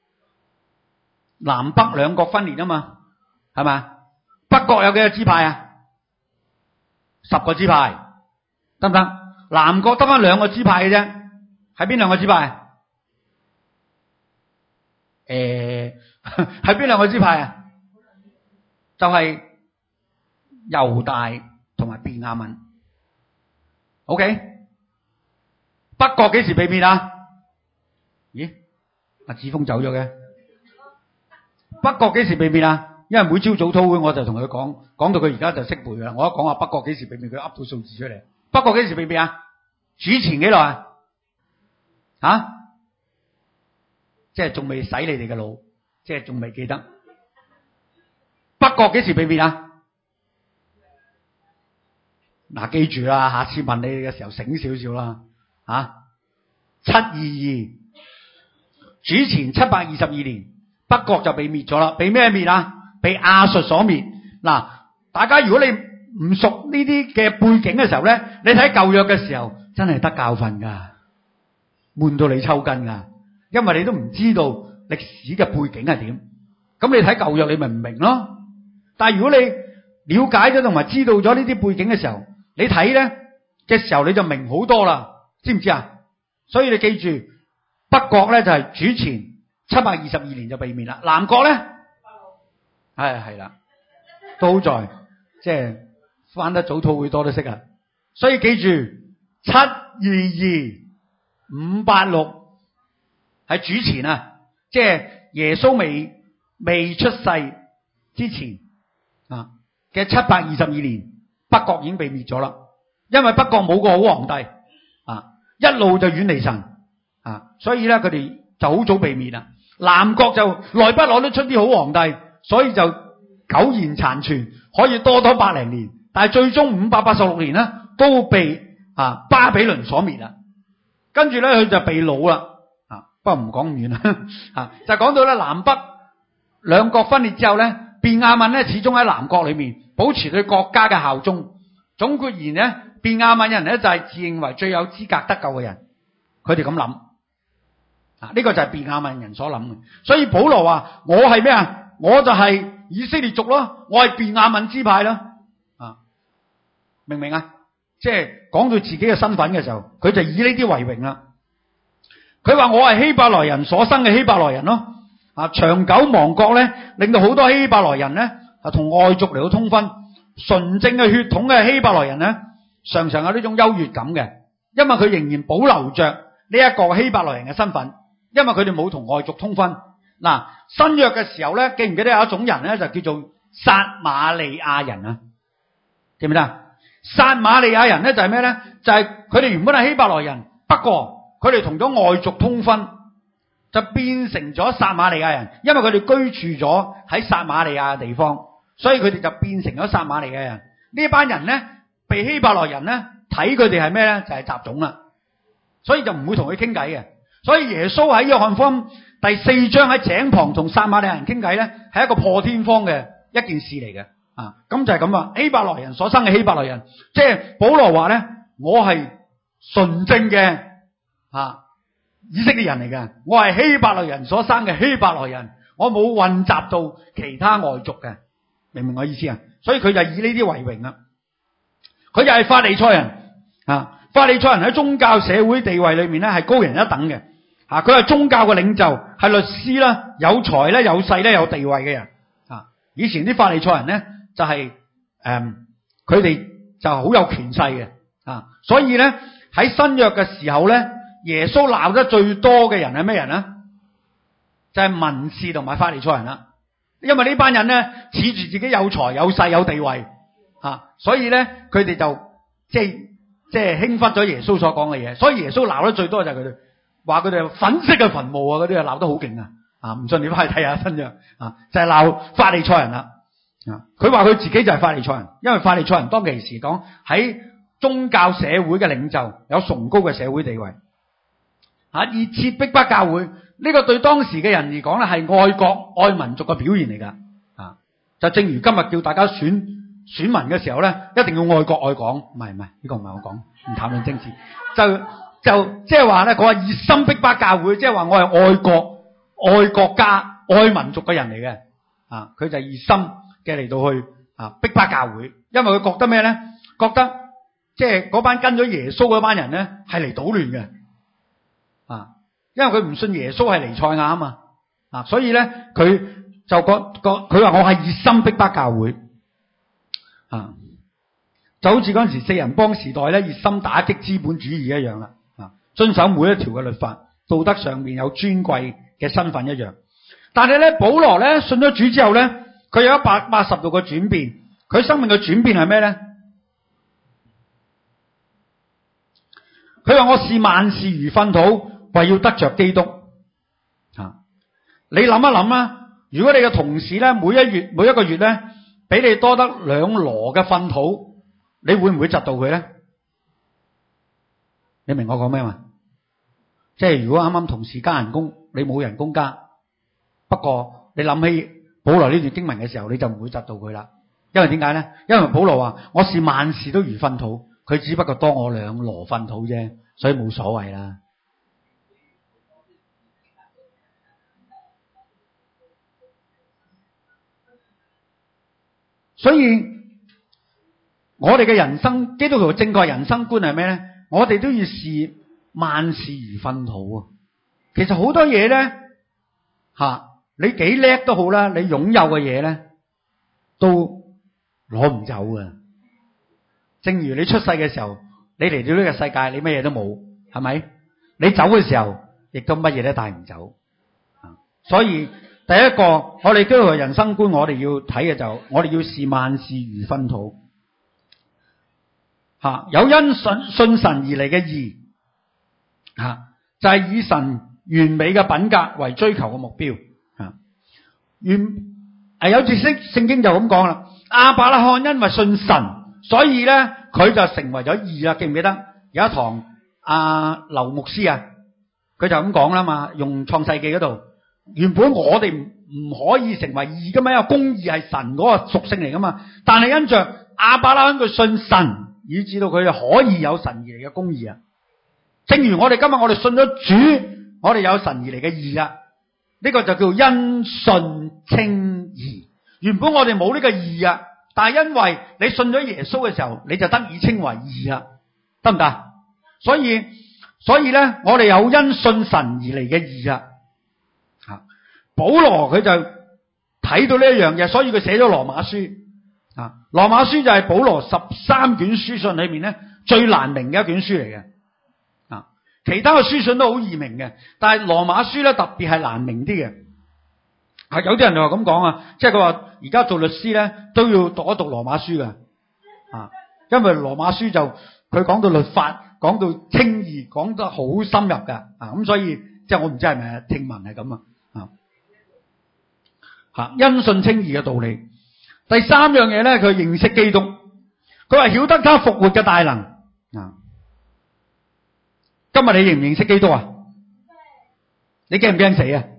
南北兩國分裂啊嘛，係咪？北國有幾個支派啊？十個支派，得唔得？南國得翻兩個支派嘅啫，係邊兩個支派？誒，係邊兩個支派啊？就係猶大同埋便雅憫。OK，北國幾時被滅啊？咦，阿子峰走咗嘅。北國幾時被滅啊？因為每朝早禱會我就同佢講，講到佢而家就識背噶啦。我一講話北國幾時被滅，佢噏到數字出嚟。北國幾時被滅啊？主前幾耐啊？吓？即係仲未洗你哋嘅腦，即係仲未記得。北國幾時被滅啊？嗱，記住啦，下次問你哋嘅時候醒少少啦。啊，七二二，主前七百二十二年，北國就被滅咗啦。被咩滅啊？被亞述所滅。嗱，大家如果你唔熟呢啲嘅背景嘅時候咧，你睇舊約嘅時候真係得教訓噶，悶到你抽筋噶，因為你都唔知道歷史嘅背景係點。咁你睇舊約你咪唔明咯。但係如果你了解咗同埋知道咗呢啲背景嘅時候，你睇咧嘅時候你就明好多啦，知唔知啊？所以你記住，北國咧就係主前七百二十二年就被滅啦。南國咧，係係啦，都好在即係返得早禱會多都識啊。所以記住七二二五八六係主前啊，即係耶穌未未出世之前啊嘅七百二十二年，北國已經被滅咗啦。因為北國冇個好皇帝啊，一路就遠離神啊，所以咧佢哋就好早被滅啦。南國就耐不耐得出啲好皇帝，所以就苟延殘存，可以多多百零年。但係最終五百八十六年呢，都被啊巴比倫所滅啦。跟住咧佢就被擄啦啊，不過唔講咁遠啦啊，就講到咧南北兩國分裂之後咧，便雅憫咧始終喺南國裏面保持對國家嘅效忠。總括而言咧，便雅憫人咧就係自認為最有資格得救嘅人，佢哋咁諗啊，呢個就係便雅憫人所諗嘅。所以保羅話：我係咩啊？我就係以色列族咯，我係便雅憫支派咯。啊，明唔明啊？即係講到自己嘅身份嘅時候，佢就以呢啲為榮啦。佢話我係希伯來人所生嘅希伯來人咯。啊，長久亡國咧，令到好多希伯來人咧啊同外族嚟到通婚。純正嘅血統嘅希伯來人咧，常常有呢種優越感嘅，因為佢仍然保留着呢一個希伯來人嘅身份，因為佢哋冇同外族通婚。嗱，新約嘅時候咧，記唔記得有一種人咧就叫做撒瑪利亞人啊？記唔記得？撒瑪利亞人咧就係咩咧？就係佢哋原本係希伯來人，不過佢哋同咗外族通婚，就變成咗撒瑪利亞人，因為佢哋居住咗喺撒瑪利亞嘅地方。所以佢哋就變成咗撒瑪利亞人。呢班人咧，被希伯來人咧睇佢哋係咩咧？就係雜種啦。所以就唔會同佢傾偈嘅。所以耶穌喺約翰福音第四章喺井旁同撒瑪利亞人傾偈咧，係一個破天荒嘅一件事嚟嘅。啊，咁就係咁啊！希伯來人所生嘅希伯來人，即係保羅話咧，我係純正嘅啊以色列人嚟嘅，我係希伯來人所生嘅希伯來人，我冇混雜到其他外族嘅。明唔明我意思啊？所以佢就以呢啲為榮啦。佢就係法利賽人啊，法利賽人喺宗教社會地位裏面咧係高人一等嘅啊。佢係宗教嘅領袖，係律師啦，有財咧，有勢咧，有地位嘅人啊。以前啲法利賽人咧就係、是、誒，佢、嗯、哋就好有權勢嘅啊。所以咧喺新約嘅時候咧，耶穌鬧得最多嘅人係咩人啊？就係、是、文士同埋法利賽人啦。因為呢班人咧恃住自己有財有勢有地位啊，所以咧佢哋就即係即係輕忽咗耶穌所講嘅嘢，所以耶穌鬧得最多就係佢哋，話佢哋粉飾嘅墳墓啊，嗰啲啊鬧得好勁啊！啊，唔信你翻去睇下新約啊，就係、是、鬧法利賽人啦啊！佢話佢自己就係法利賽人，因為法利賽人當其時講喺宗教社會嘅領袖，有崇高嘅社會地位啊，熱切逼迫教會。呢、這個對當時嘅人嚟講咧，係愛國愛民族嘅表現嚟噶啊！就正如今日叫大家選選民嘅時候咧，一定要愛國愛港。唔係唔係，呢個唔係我講，唔談論政治。就就即係話咧，佢話熱心逼迫教會，即係話我係愛國、愛國家、愛民族嘅人嚟嘅。啊，佢就係熱心嘅嚟到去啊逼迫教會，因為佢覺得咩咧？覺得即係嗰班跟咗耶穌嗰班人咧係嚟搗亂嘅。啊，因為佢唔信耶穌係彌賽亞啊嘛。啊，所以咧佢就覺覺佢話我係熱心逼迫教會。啊，就好似嗰陣時四人幫時代咧，熱心打擊資本主義一樣啦。啊，遵守每一條嘅律法，道德上面有尊貴嘅身份一樣。但係咧，保羅咧信咗主之後咧，佢有一百八十度嘅轉變。佢生命嘅轉變係咩咧？佢話我視萬事如糞土，為要得着基督。啊，你諗一諗啊，如果你嘅同事咧每一月每一個月咧，俾你多得兩籮嘅糞土，你會唔會窒到佢咧？你明我講咩嘛？即係如果啱啱同事加人工，你冇人工加，不過你諗起保羅呢段經文嘅時候，你就唔會窒到佢啦。因為點解咧？因為保羅話我視萬事都如糞土，佢只不過多我兩籮糞土啫，所以冇所謂啦。所以我哋嘅人生，基督徒正確人生觀係咩咧？我哋都要視萬事如糞土啊！其實好多嘢咧，吓你幾叻都好啦，你擁有嘅嘢咧都攞唔走啊！正如你出世嘅時候，你嚟到呢個世界，你乜嘢都冇，係咪？你走嘅時候，亦都乜嘢都帶唔走。所以第一個，我哋基督徒人生觀，我哋要睇嘅就，我哋要視萬事如糞土。吓，有因信信神而嚟嘅義，吓就係、是、以神完美嘅品格為追求嘅目標。吓，原誒有節釋聖經就咁講啦。亞伯拉罕因為信神，所以咧佢就成為咗義啦。記唔記得有一堂阿劉牧師啊，佢就咁講啦嘛，用創世記嗰度，原本我哋唔唔可以成為義噶嘛，因為公義係神嗰個屬性嚟噶嘛。但係因着亞伯拉罕佢信神，以至到佢可以有神而嚟嘅公義啊。正如我哋今日我哋信咗主，我哋有神而嚟嘅義啊。呢、這個就叫因信稱義。原本我哋冇呢個義啊，但係因為你信咗耶穌嘅時候，你就得以稱為義啦，得唔得？所以所以咧，我哋有因信神而嚟嘅義啊。吓，保羅佢就睇到呢一樣嘢，所以佢寫咗羅馬書啊。羅馬書就係保羅十三卷書信裏面咧最難明嘅一卷書嚟嘅啊。其他嘅書信都好易明嘅，但係羅馬書咧特別係難明啲嘅。係有啲人就話咁講啊，即係佢話而家做律師咧都要讀一讀羅馬書嘅啊，因為羅馬書就佢講到律法，講到稱義，講得好深入㗎啊，咁所以即係我唔知係咪聽聞係咁啊啊吓，因信稱義嘅道理。第三樣嘢咧，佢認識基督，佢話曉得他復活嘅大能啊。今日你認唔認識基督啊？你驚唔驚死啊？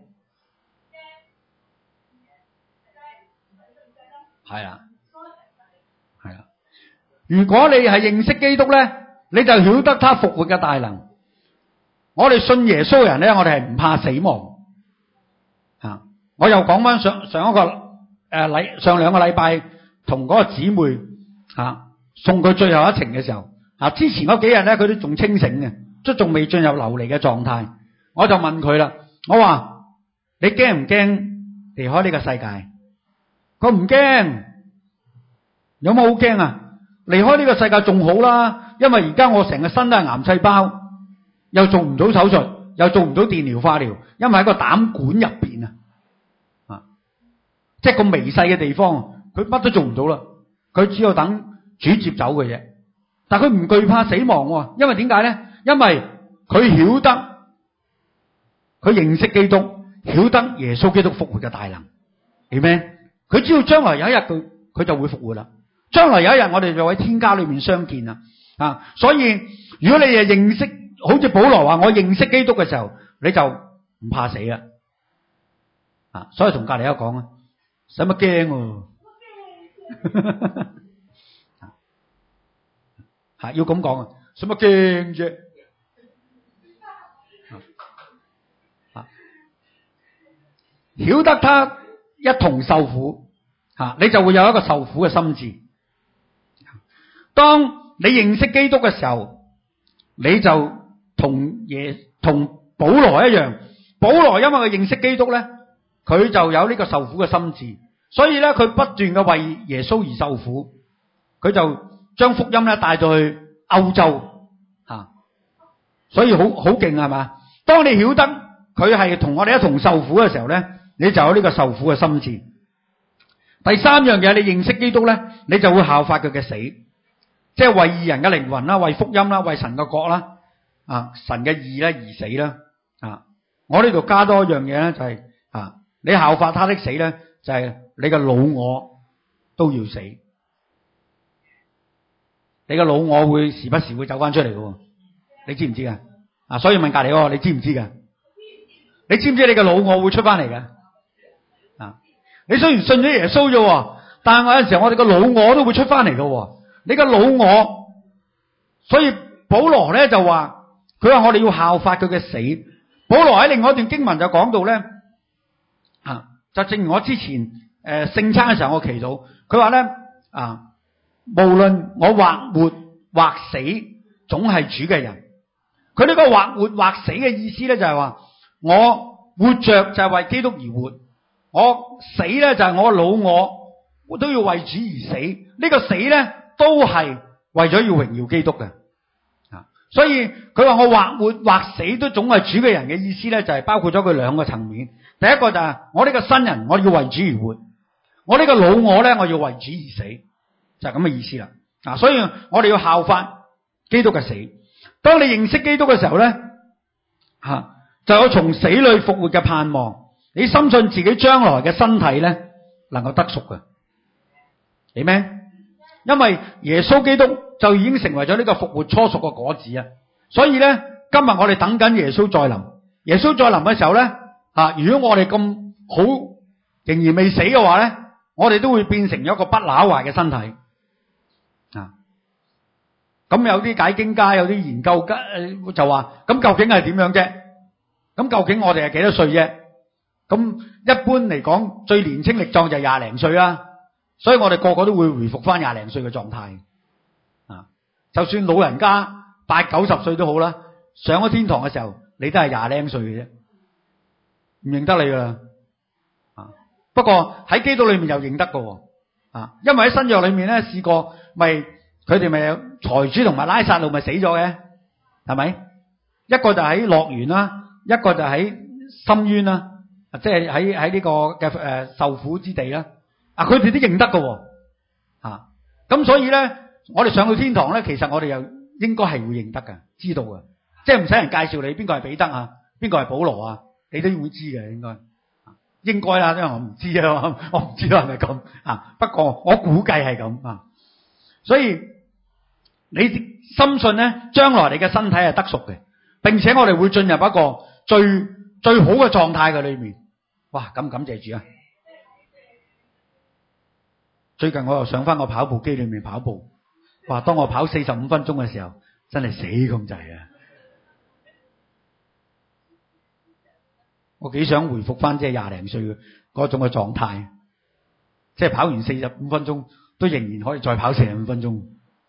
係啦，係啦。如果你係認識基督咧，你就曉得他復活嘅大能。我哋信耶穌嘅人咧，我哋係唔怕死亡。吓，我又講翻上上一個誒禮上兩個禮拜同嗰個姊妹吓送佢最後一程嘅時候，啊之前嗰幾日咧佢都仲清醒嘅，都仲未進入流離嘅狀態。我就問佢啦，我話你驚唔驚離開呢個世界？佢唔驚，有冇好驚啊？離開呢個世界仲好啦，因為而家我成個身都係癌細胞，又做唔到手術，又做唔到電療化療，因為喺個膽管入邊啊，啊，即係咁微細嘅地方，佢乜都做唔到啦，佢只有等主接走嘅啫。但佢唔懼怕死亡，因為點解咧？因為佢曉得，佢認識基督，曉得耶穌基督復活嘅大能，明咩？佢知道將來有一日佢佢就會復活啦。將來有一日我哋就喺天家裏面相見啦。啊，所以如果你係認識，好似保羅話我認識基督嘅時候，你就唔怕死啦。啊，所以同隔籬一講啊，使乜驚？ 吓，要咁講啊，使乜驚啫？啊，曉得他一同受苦，吓，你就會有一個受苦嘅心志。當你認識基督嘅時候，你就同耶同保羅一樣。保羅因為佢認識基督咧，佢就有呢個受苦嘅心志，所以咧佢不斷嘅為耶穌而受苦，佢就將福音咧帶到去歐洲吓，所以好好勁係嘛？當你曉得佢係同我哋一同受苦嘅時候咧，你就有呢個受苦嘅心志。第三樣嘢，你認識基督咧，你就會效法佢嘅死，即係為義人嘅靈魂啦，為福音啦，為神嘅國啦，啊，神嘅義咧而死啦，啊。我呢度加多一樣嘢咧，就係啊，你效法他的死咧，就係你嘅老我都要死。你嘅老我會時不時會走翻出嚟嘅，你知唔知噶？啊，所以問隔籬嗰個，你知唔知噶？你知唔知你嘅老我會出翻嚟嘅？啊，你雖然信咗耶穌啫，但係我有陣時候我哋嘅老我都會出翻嚟嘅。你嘅老我，所以保羅咧就話，佢話我哋要效法佢嘅死。保羅喺另外一段經文就講到咧，啊，就正如我之前誒聖餐嘅時候我祈禱，佢話咧啊，無論我或活或死，總係主嘅人。佢呢個或活或死嘅意思咧就係話，我活着就係為基督而活，我死咧就係我老我，我都要為主而死。呢個死咧都係為咗要榮耀基督嘅。所以佢話我或活或死都總係主嘅人嘅意思咧，就係包括咗佢兩個層面。第一個就係我呢個新人，我要為主而活；我呢個老我咧，我要為主而死，就係咁嘅意思啦。啊，所以我哋要效法基督嘅死。當你認識基督嘅時候咧，吓就有從死裏復活嘅盼望。你深信自己將來嘅身體咧能夠得贖嘅，係咩？因為耶穌基督就已經成為咗呢個復活初熟嘅果子啊！所以咧，今日我哋等緊耶穌再臨。耶穌再臨嘅時候咧，啊，如果我哋咁好仍然未死嘅話咧，我哋都會變成咗一個不朽壞嘅身體啊！咁有啲解經家、有啲研究家就話：咁究竟係點樣啫？咁究竟我哋係幾多歲啫？咁一般嚟講，最年輕力壯就係廿零歲啦。所以我哋個個都會回復翻廿零歲嘅狀態啊！就算老人家八九十歲都好啦，上咗天堂嘅時候，你都係廿零歲嘅啫，唔認得你噶啦啊！不過喺基督裏面又認得嘅啊，因為喺新約裏面咧試過，咪佢哋咪有財主同埋拉撒路咪死咗嘅，係咪？一個就喺樂園啦，一個就喺深淵啦，即係喺喺呢個嘅誒、呃、受苦之地啦。啊！佢哋都認得㗎，啊！咁所以咧，我哋上到天堂咧，其實我哋又應該係會認得㗎，知道㗎，即係唔使人介紹你邊個係彼得啊，邊個係保羅啊，你都會知嘅，應該，應該啦，因為我唔知啊，我唔知道係咪咁啊。不過我估計係咁啊，所以你深信咧，將來你嘅身體係得贖嘅，並且我哋會進入一個最最好嘅狀態嘅裏面。哇！咁感謝主啊！最近我又上翻個跑步機裏面跑步，話當我跑四十五分鐘嘅時候，真係死咁滯啊！我幾想回復翻即係廿零歲嘅嗰種嘅狀態，即係跑完四十五分鐘都仍然可以再跑四十五分鐘。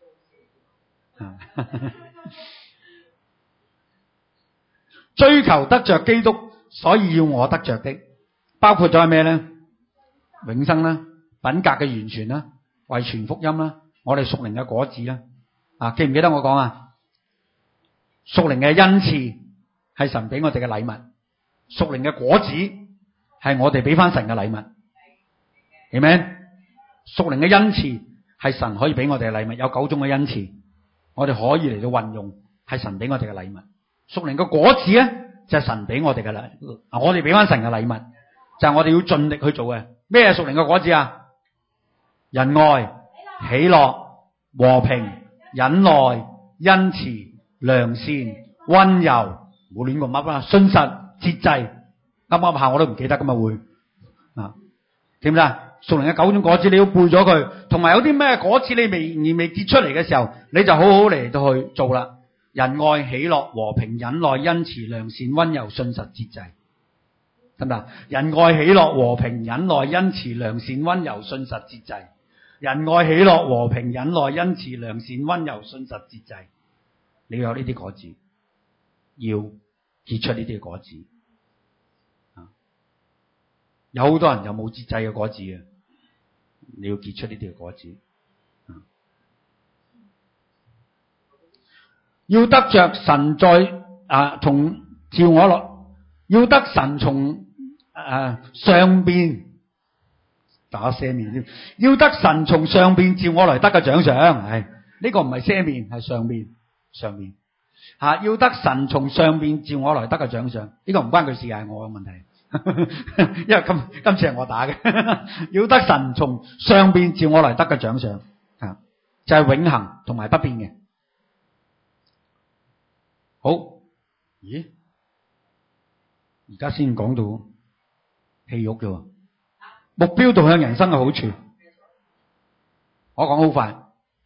追求得着基督，所以要我得着的，包括咗係咩咧？永生啦。品格嘅完全啦，為傳福音啦，我哋屬靈嘅果子啦，啊，記唔記得我講啊？屬靈嘅恩賜係神俾我哋嘅禮物，屬靈嘅果子係我哋俾翻神嘅禮物，係咪？屬靈嘅恩賜係神可以俾我哋嘅禮物，有九種嘅恩賜，我哋可以嚟到運用，係神俾我哋嘅禮物。屬靈嘅果子咧，就係神俾我哋嘅禮，我哋俾翻神嘅禮物，就係我哋要盡力去做嘅。咩係屬靈嘅果子啊？仁愛、喜樂、和平、忍耐、恩慈、良善、溫柔，冇亂咁噏啦，信實、節制，噏噏下我都唔記得今日會啊，記唔記得？ 屬靈嘅九種果子，你要背咗佢，同埋有啲咩果子你未而未結出嚟嘅時候，你就好好嚟到去做啦。仁愛、喜樂、和平、忍耐、恩慈、良善、溫柔、信實、節制，得唔得？仁愛、喜樂、和平、忍耐、恩慈、良善、溫柔、信實、節制。仁愛、喜樂、和平、忍耐、恩慈、良善、溫柔、信實、節制。你要有呢啲果子，要結出呢啲果子。有好多人有冇節制嘅果子嘅，你要結出呢啲嘅果子。要得着神在啊，同召我來，要得神從啊上邊打赦免添，要得神從上邊召我來得嘅獎賞。係呢、這個唔係赦免，係上邊上邊吓、啊，要得神從上邊召我來得嘅獎賞。呢、這個唔關佢事，係我嘅問題。因為今今次係我打嘅，要得神從上邊召我來得嘅獎賞，啊，就係、是、永恆同埋不變嘅。好，咦？而家先講到戲肉嘅目標導向人生嘅好處，我講好快。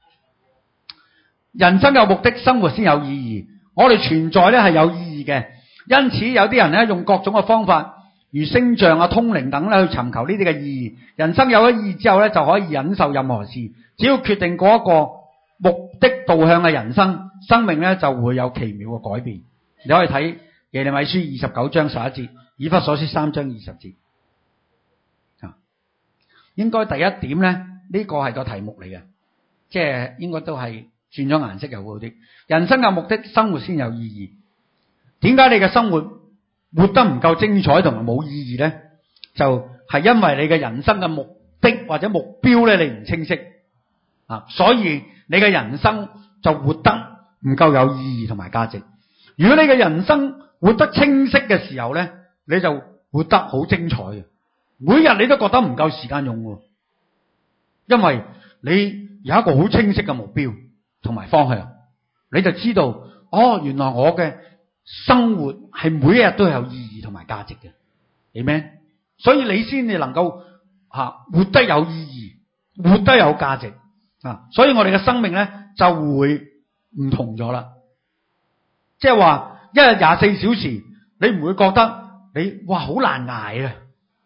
人生有目的，生活先有意義。我哋存在咧係有意義嘅，因此有啲人咧用各種嘅方法，如星象啊、通靈等咧去尋求呢啲嘅意義。人生有咗意義之後咧，就可以忍受任何事。只要決定過一個目的導向嘅人生，生命咧就會有奇妙嘅改變。你可以睇耶利米書二十九章十一節，以弗所書三章二十節。啊，應該第一點咧，呢個係個題目嚟嘅，即係應該都係轉咗顏色又好啲。人生有目的，生活先有意義。點解你嘅生活活得唔夠精彩同埋冇意義咧？就係因為你嘅人生嘅目的或者目標咧，你唔清晰啊，所以你嘅人生就活得唔夠有意義同埋價值。如果你嘅人生活得清晰嘅時候咧，你就活得好精彩嘅，每日你都覺得唔夠時間用喎，因為你有一個好清晰嘅目標同埋方向，你就知道哦，原來我嘅生活係每一日都有意義同埋價值嘅，係咩？所以你先至能夠吓、啊、活得有意義，活得有價值啊！所以我哋嘅生命咧就會唔同咗啦。即係話一日廿四小時，你唔會覺得你哇好難捱啊？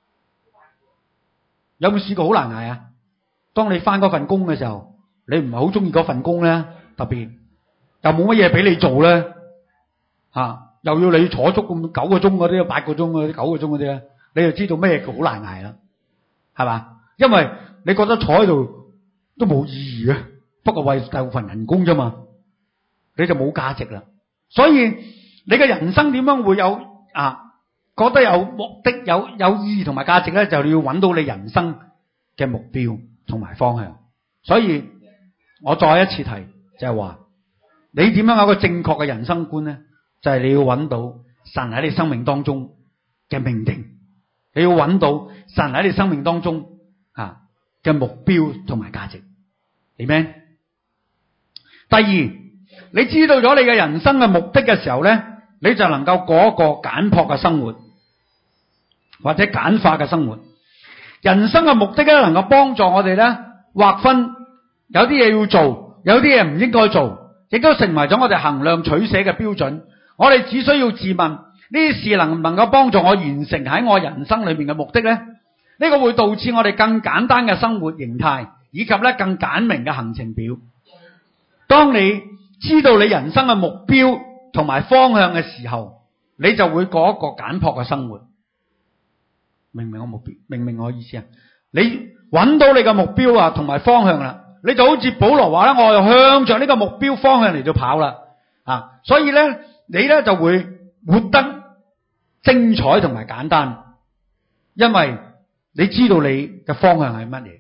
有冇試過好難捱啊？當你翻嗰份工嘅時候，你唔係好中意嗰份工咧，特別又冇乜嘢俾你做咧，吓、啊、又要你坐足咁九個鐘嗰啲、八個鐘嗰啲、九個鐘嗰啲咧，你就知道咩叫好難捱啦，係嘛？因為你覺得坐喺度都冇意義嘅，不過為大部分人工啫嘛，你就冇價值啦。所以你嘅人生點樣會有啊覺得有目的、有有意義同埋價值咧？就你要揾到你人生嘅目標同埋方向。所以我再一次提就係話，你點樣有一個正確嘅人生觀咧？就係你要揾到神喺你生命當中嘅命定，你要揾到神喺你生命當中啊嘅目標同埋價值。明唔明？第二，你知道咗你嘅人生嘅目的嘅時候咧，你就能夠過一個簡樸嘅生活，或者簡化嘅生活。人生嘅目的咧，能夠幫助我哋咧劃分有啲嘢要做，有啲嘢唔應該做，亦都成為咗我哋衡量取捨嘅標準。我哋只需要自問，呢啲事能唔能夠幫助我完成喺我人生裏面嘅目的咧？呢個會導致我哋更簡單嘅生活形態，以及咧更簡明嘅行程表。當你知道你人生嘅目標同埋方向嘅時候，你就會過一個簡樸嘅生活。明唔明我目標？明唔明我意思啊？你揾到你嘅目標啊，同埋方向啦，你就好似保羅話咧，我又向着呢個目標方向嚟到跑啦啊！所以咧，你咧就會活得精彩同埋簡單，因為你知道你嘅方向係乜嘢。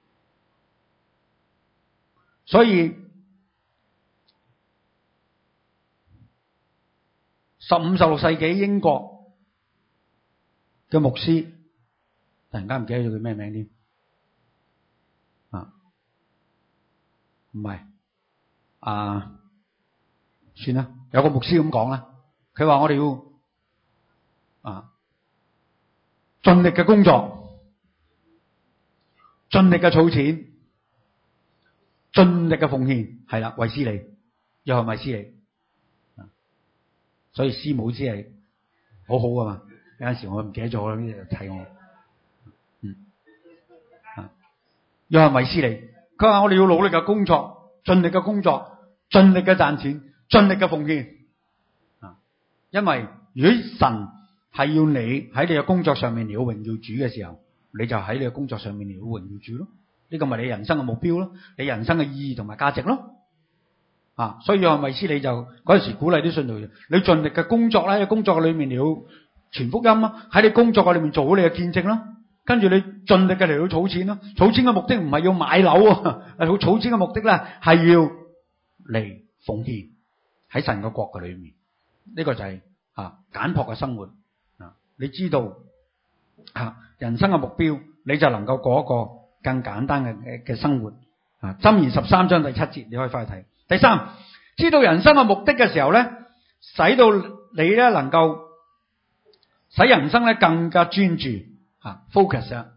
所以十五、十六世紀英國嘅牧師，突然間唔記得咗佢咩名添啊？唔係啊，算啦。有個牧師咁講啦，佢話我哋要啊盡力嘅工作， 盡力嘅儲錢，盡力嘅奉獻，係啦，衛斯理，約翰衛斯理，所以師母先係好好噶嘛。有陣時我唔記得咗啦，呢就睇我，嗯，啊，約翰衛斯理，佢話我哋要努力嘅工作，盡力嘅工作，盡力嘅賺錢，盡力嘅奉獻，啊，因為如果神係要你喺你嘅工作上面嚟到榮耀主嘅時候，你就喺你嘅工作上面嚟到榮耀主咯。呢個咪你人生嘅目標咯，你人生嘅意義同埋價值咯。啊，所以約翰衛斯理就嗰陣時鼓勵啲信徒，你盡力嘅工作啦，喺工作裏面你要傳福音啦，喺你工作嘅裏面做好你嘅見證啦，跟住你盡力嘅嚟到儲錢啦。儲錢嘅目的唔係要買樓啊，係儲錢嘅目的咧係要嚟奉獻喺神嘅國嘅裏面。呢個就係啊簡樸嘅生活啊，你知道啊人生嘅目標，你就能夠過一個更簡單嘅嘅生活啊。箴言十三章第七節，你可以翻去睇。第三，知道人生嘅目的嘅時候咧，使到你咧能夠使人生咧更加專注吓 focus 啊。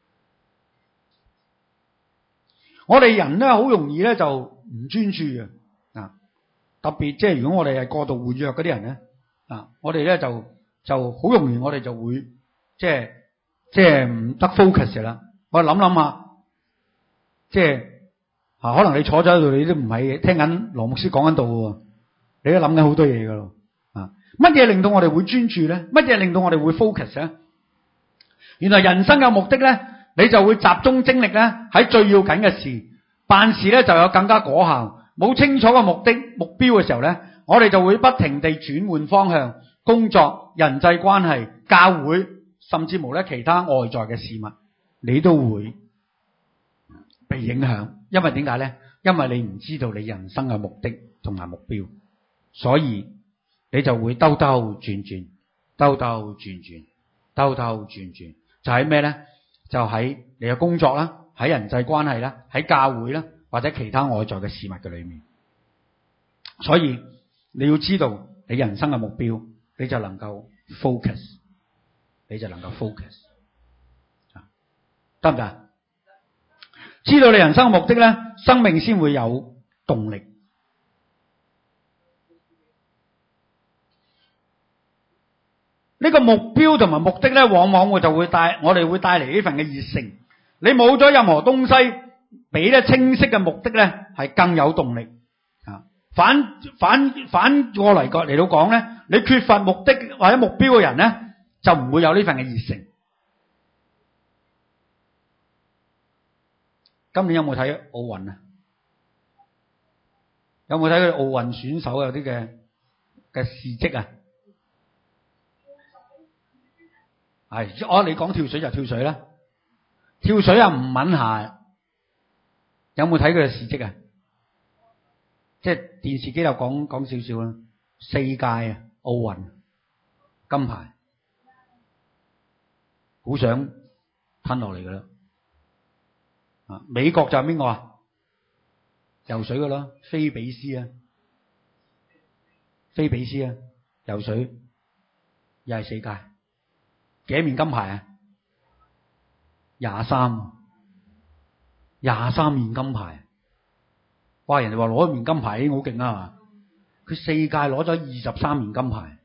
我哋人咧好容易咧就唔專注嘅啊，特別即係如果我哋係過度活躍嗰啲人咧啊，我哋咧就就好容易我哋就會即係即係唔得 focus 啦。我諗諗下，即係啊，可能你坐咗喺度，你都唔係聽緊羅牧師講緊道嘅，你都諗緊好多嘢噶咯。啊，乜嘢令到我哋會專注咧？乜嘢令到我哋會 focus 咧？原來人生嘅目的咧，你就會集中精力咧喺最要緊嘅事，辦事咧就有更加果效。冇清楚嘅目的目標嘅時候咧，我哋就會不停地轉換方向，工作、人際關係、教會，甚至乎咧其他外在嘅事物，你都會被影響。因為點解咧？因為你唔知道你人生嘅目的同埋目標，所以你就會兜兜轉轉，兜兜轉轉，兜兜轉轉，就喺咩咧？就喺你嘅工作啦，喺人際關係啦，喺教會啦，或者其他外在嘅事物嘅裏面。所以你要知道你人生嘅目標，你就能夠 focus， 你就能夠 focus， 得唔得？知道你人生嘅目的咧，生命先會有動力。呢個目標同埋目的咧，往往會就會帶我哋會帶嚟呢份嘅熱誠。你冇咗任何東西比咧清晰嘅目的咧，係更有動力啊！反反反過嚟嚟到講咧，你缺乏目的或者目標嘅人咧，就唔會有呢份嘅熱誠。今年有冇睇奧運啊？有冇睇佢哋奧運選手有啲嘅嘅事蹟啊？係，我你講跳水就跳水啦，跳水啊吳敏霞，有冇睇佢嘅事蹟啊？即係電視機度講講少少啦，四屆啊奧運金牌，好想吞落嚟噶啦。啊，美國就係邊個啊？游水噶咯，菲比斯啊，菲比斯啊，游水又係四屆。幾面金牌啊？廿三，廿三面金牌。哇！人哋話攞一面金牌已經好勁啊！佢四屆攞咗二十三面金牌，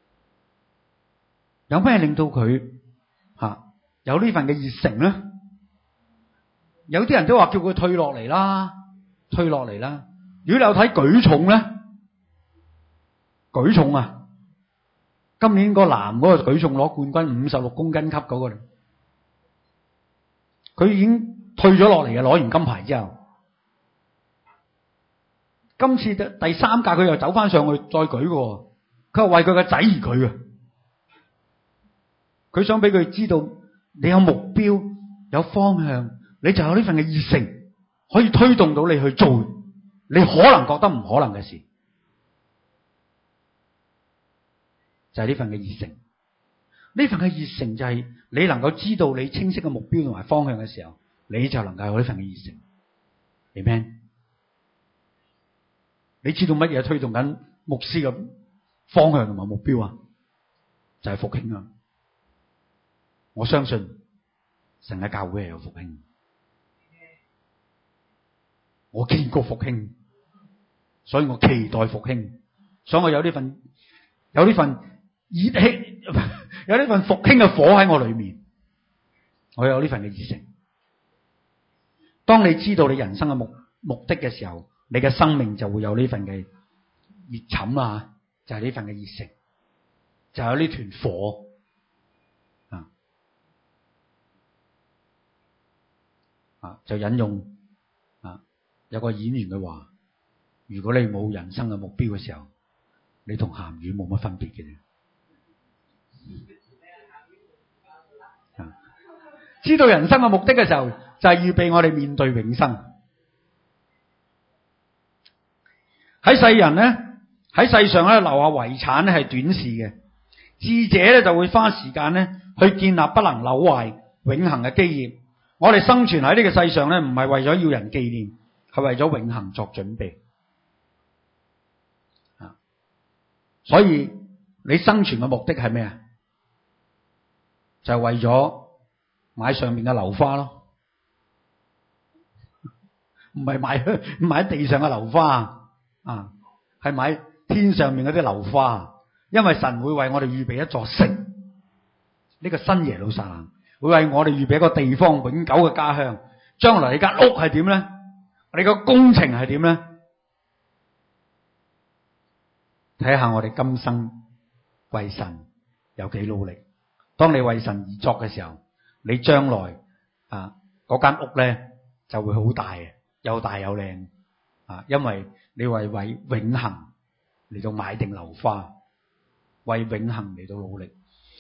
有咩令到佢吓有呢份嘅熱誠咧？有啲人都話叫佢退落嚟啦，退落嚟啦。如果你有睇舉重咧，舉重啊！今年個男嗰個舉重攞冠軍五十六公斤級嗰個，佢已經退咗落嚟嘅，攞完金牌之後，今次第三屆佢又走翻上去再舉嘅，佢係為佢個仔而舉嘅，佢想俾佢知道你有目標有方向，你就有呢份嘅熱誠，可以推動到你去做你可能覺得唔可能嘅事。就係呢份嘅熱誠，呢份嘅熱誠就係你能夠知道你清晰嘅目標同埋方向嘅時候，你就能夠有呢份嘅熱誠。Amen。你知道乜嘢推動緊牧師嘅方向同埋目標啊？就係復興啊！我相信神嘅教會係有復興， 我見過復興，所以我期待復興，所以我有呢份有呢份熱氣，有呢份復興嘅火喺我裏面，我有呢份嘅熱誠。當你知道你人生嘅目目的嘅時候，你嘅生命就會有呢份嘅熱忱啊，就係呢份嘅熱誠，就有呢團火啊啊！就引用啊有個演員嘅話：如果你冇人生嘅目標嘅時候，你同鹹魚冇乜分別嘅啫。啊！知道人生嘅目的嘅時候，就係預備我哋面對永生。喺世人咧，喺世上咧留下遺產咧係短視嘅，智者咧就會花時間咧去建立不能朽壞永恆嘅基業。我哋生存喺呢個世上咧，唔係為咗要人紀念，係為咗永恆作準備。啊，所以你生存嘅目的係咩啊？就係為咗買上面嘅樓花咯，唔係買唔係喺地上嘅樓花。啊，係買天上面嗰啲樓花，因為神會為我哋預備一座城，呢、這個新耶路撒冷會為我哋預備一個地方，永久嘅家鄉。將來你間屋係點咧？你個工程係點咧？睇下我哋今生為神有幾努力。當你為神而作嘅時候，你將來啊嗰間屋咧就會好大，又大又靚啊，因為你為為永恆嚟到買定樓花，為永恆嚟到努力。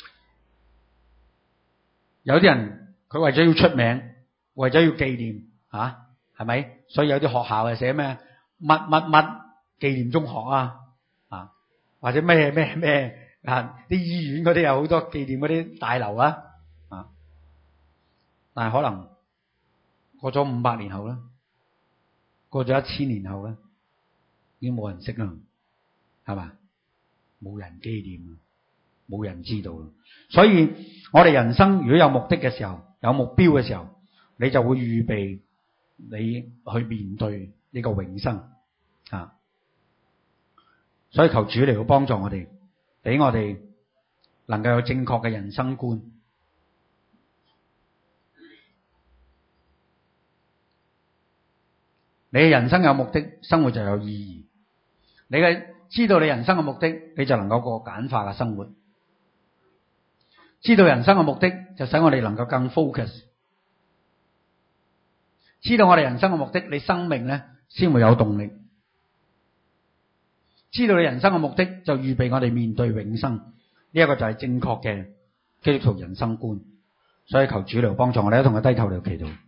有啲人佢為咗要出名，為咗要紀念啊，係咪？所以有啲學校係寫咩乜乜乜紀念中學啊，啊或者咩咩咩啊，啲醫院嗰啲有好多紀念嗰啲大樓啊，啊，但係可能過咗五百年後啦，過咗一千年後啦，已經冇人識啦，係嘛？冇人紀念，冇人知道啦。所以我哋人生如果有目的嘅時候，有目標嘅時候，你就會預備你去面對呢個永生啊。所以求主嚟到幫助我哋，俾我哋能夠有正確嘅人生觀。你嘅人生有目的，生活就有意義。你嘅知道你人生嘅目的，你就能夠過簡化嘅生活。知道人生嘅目的，就使我哋能夠更 focus。知道我哋人生嘅目的，你生命咧先會有動力。知道你人生嘅目的，就預備我哋面對永生。呢一個就係正確嘅基督徒人生觀。所以求主嚟幫助我哋，一同佢低頭嚟祈禱。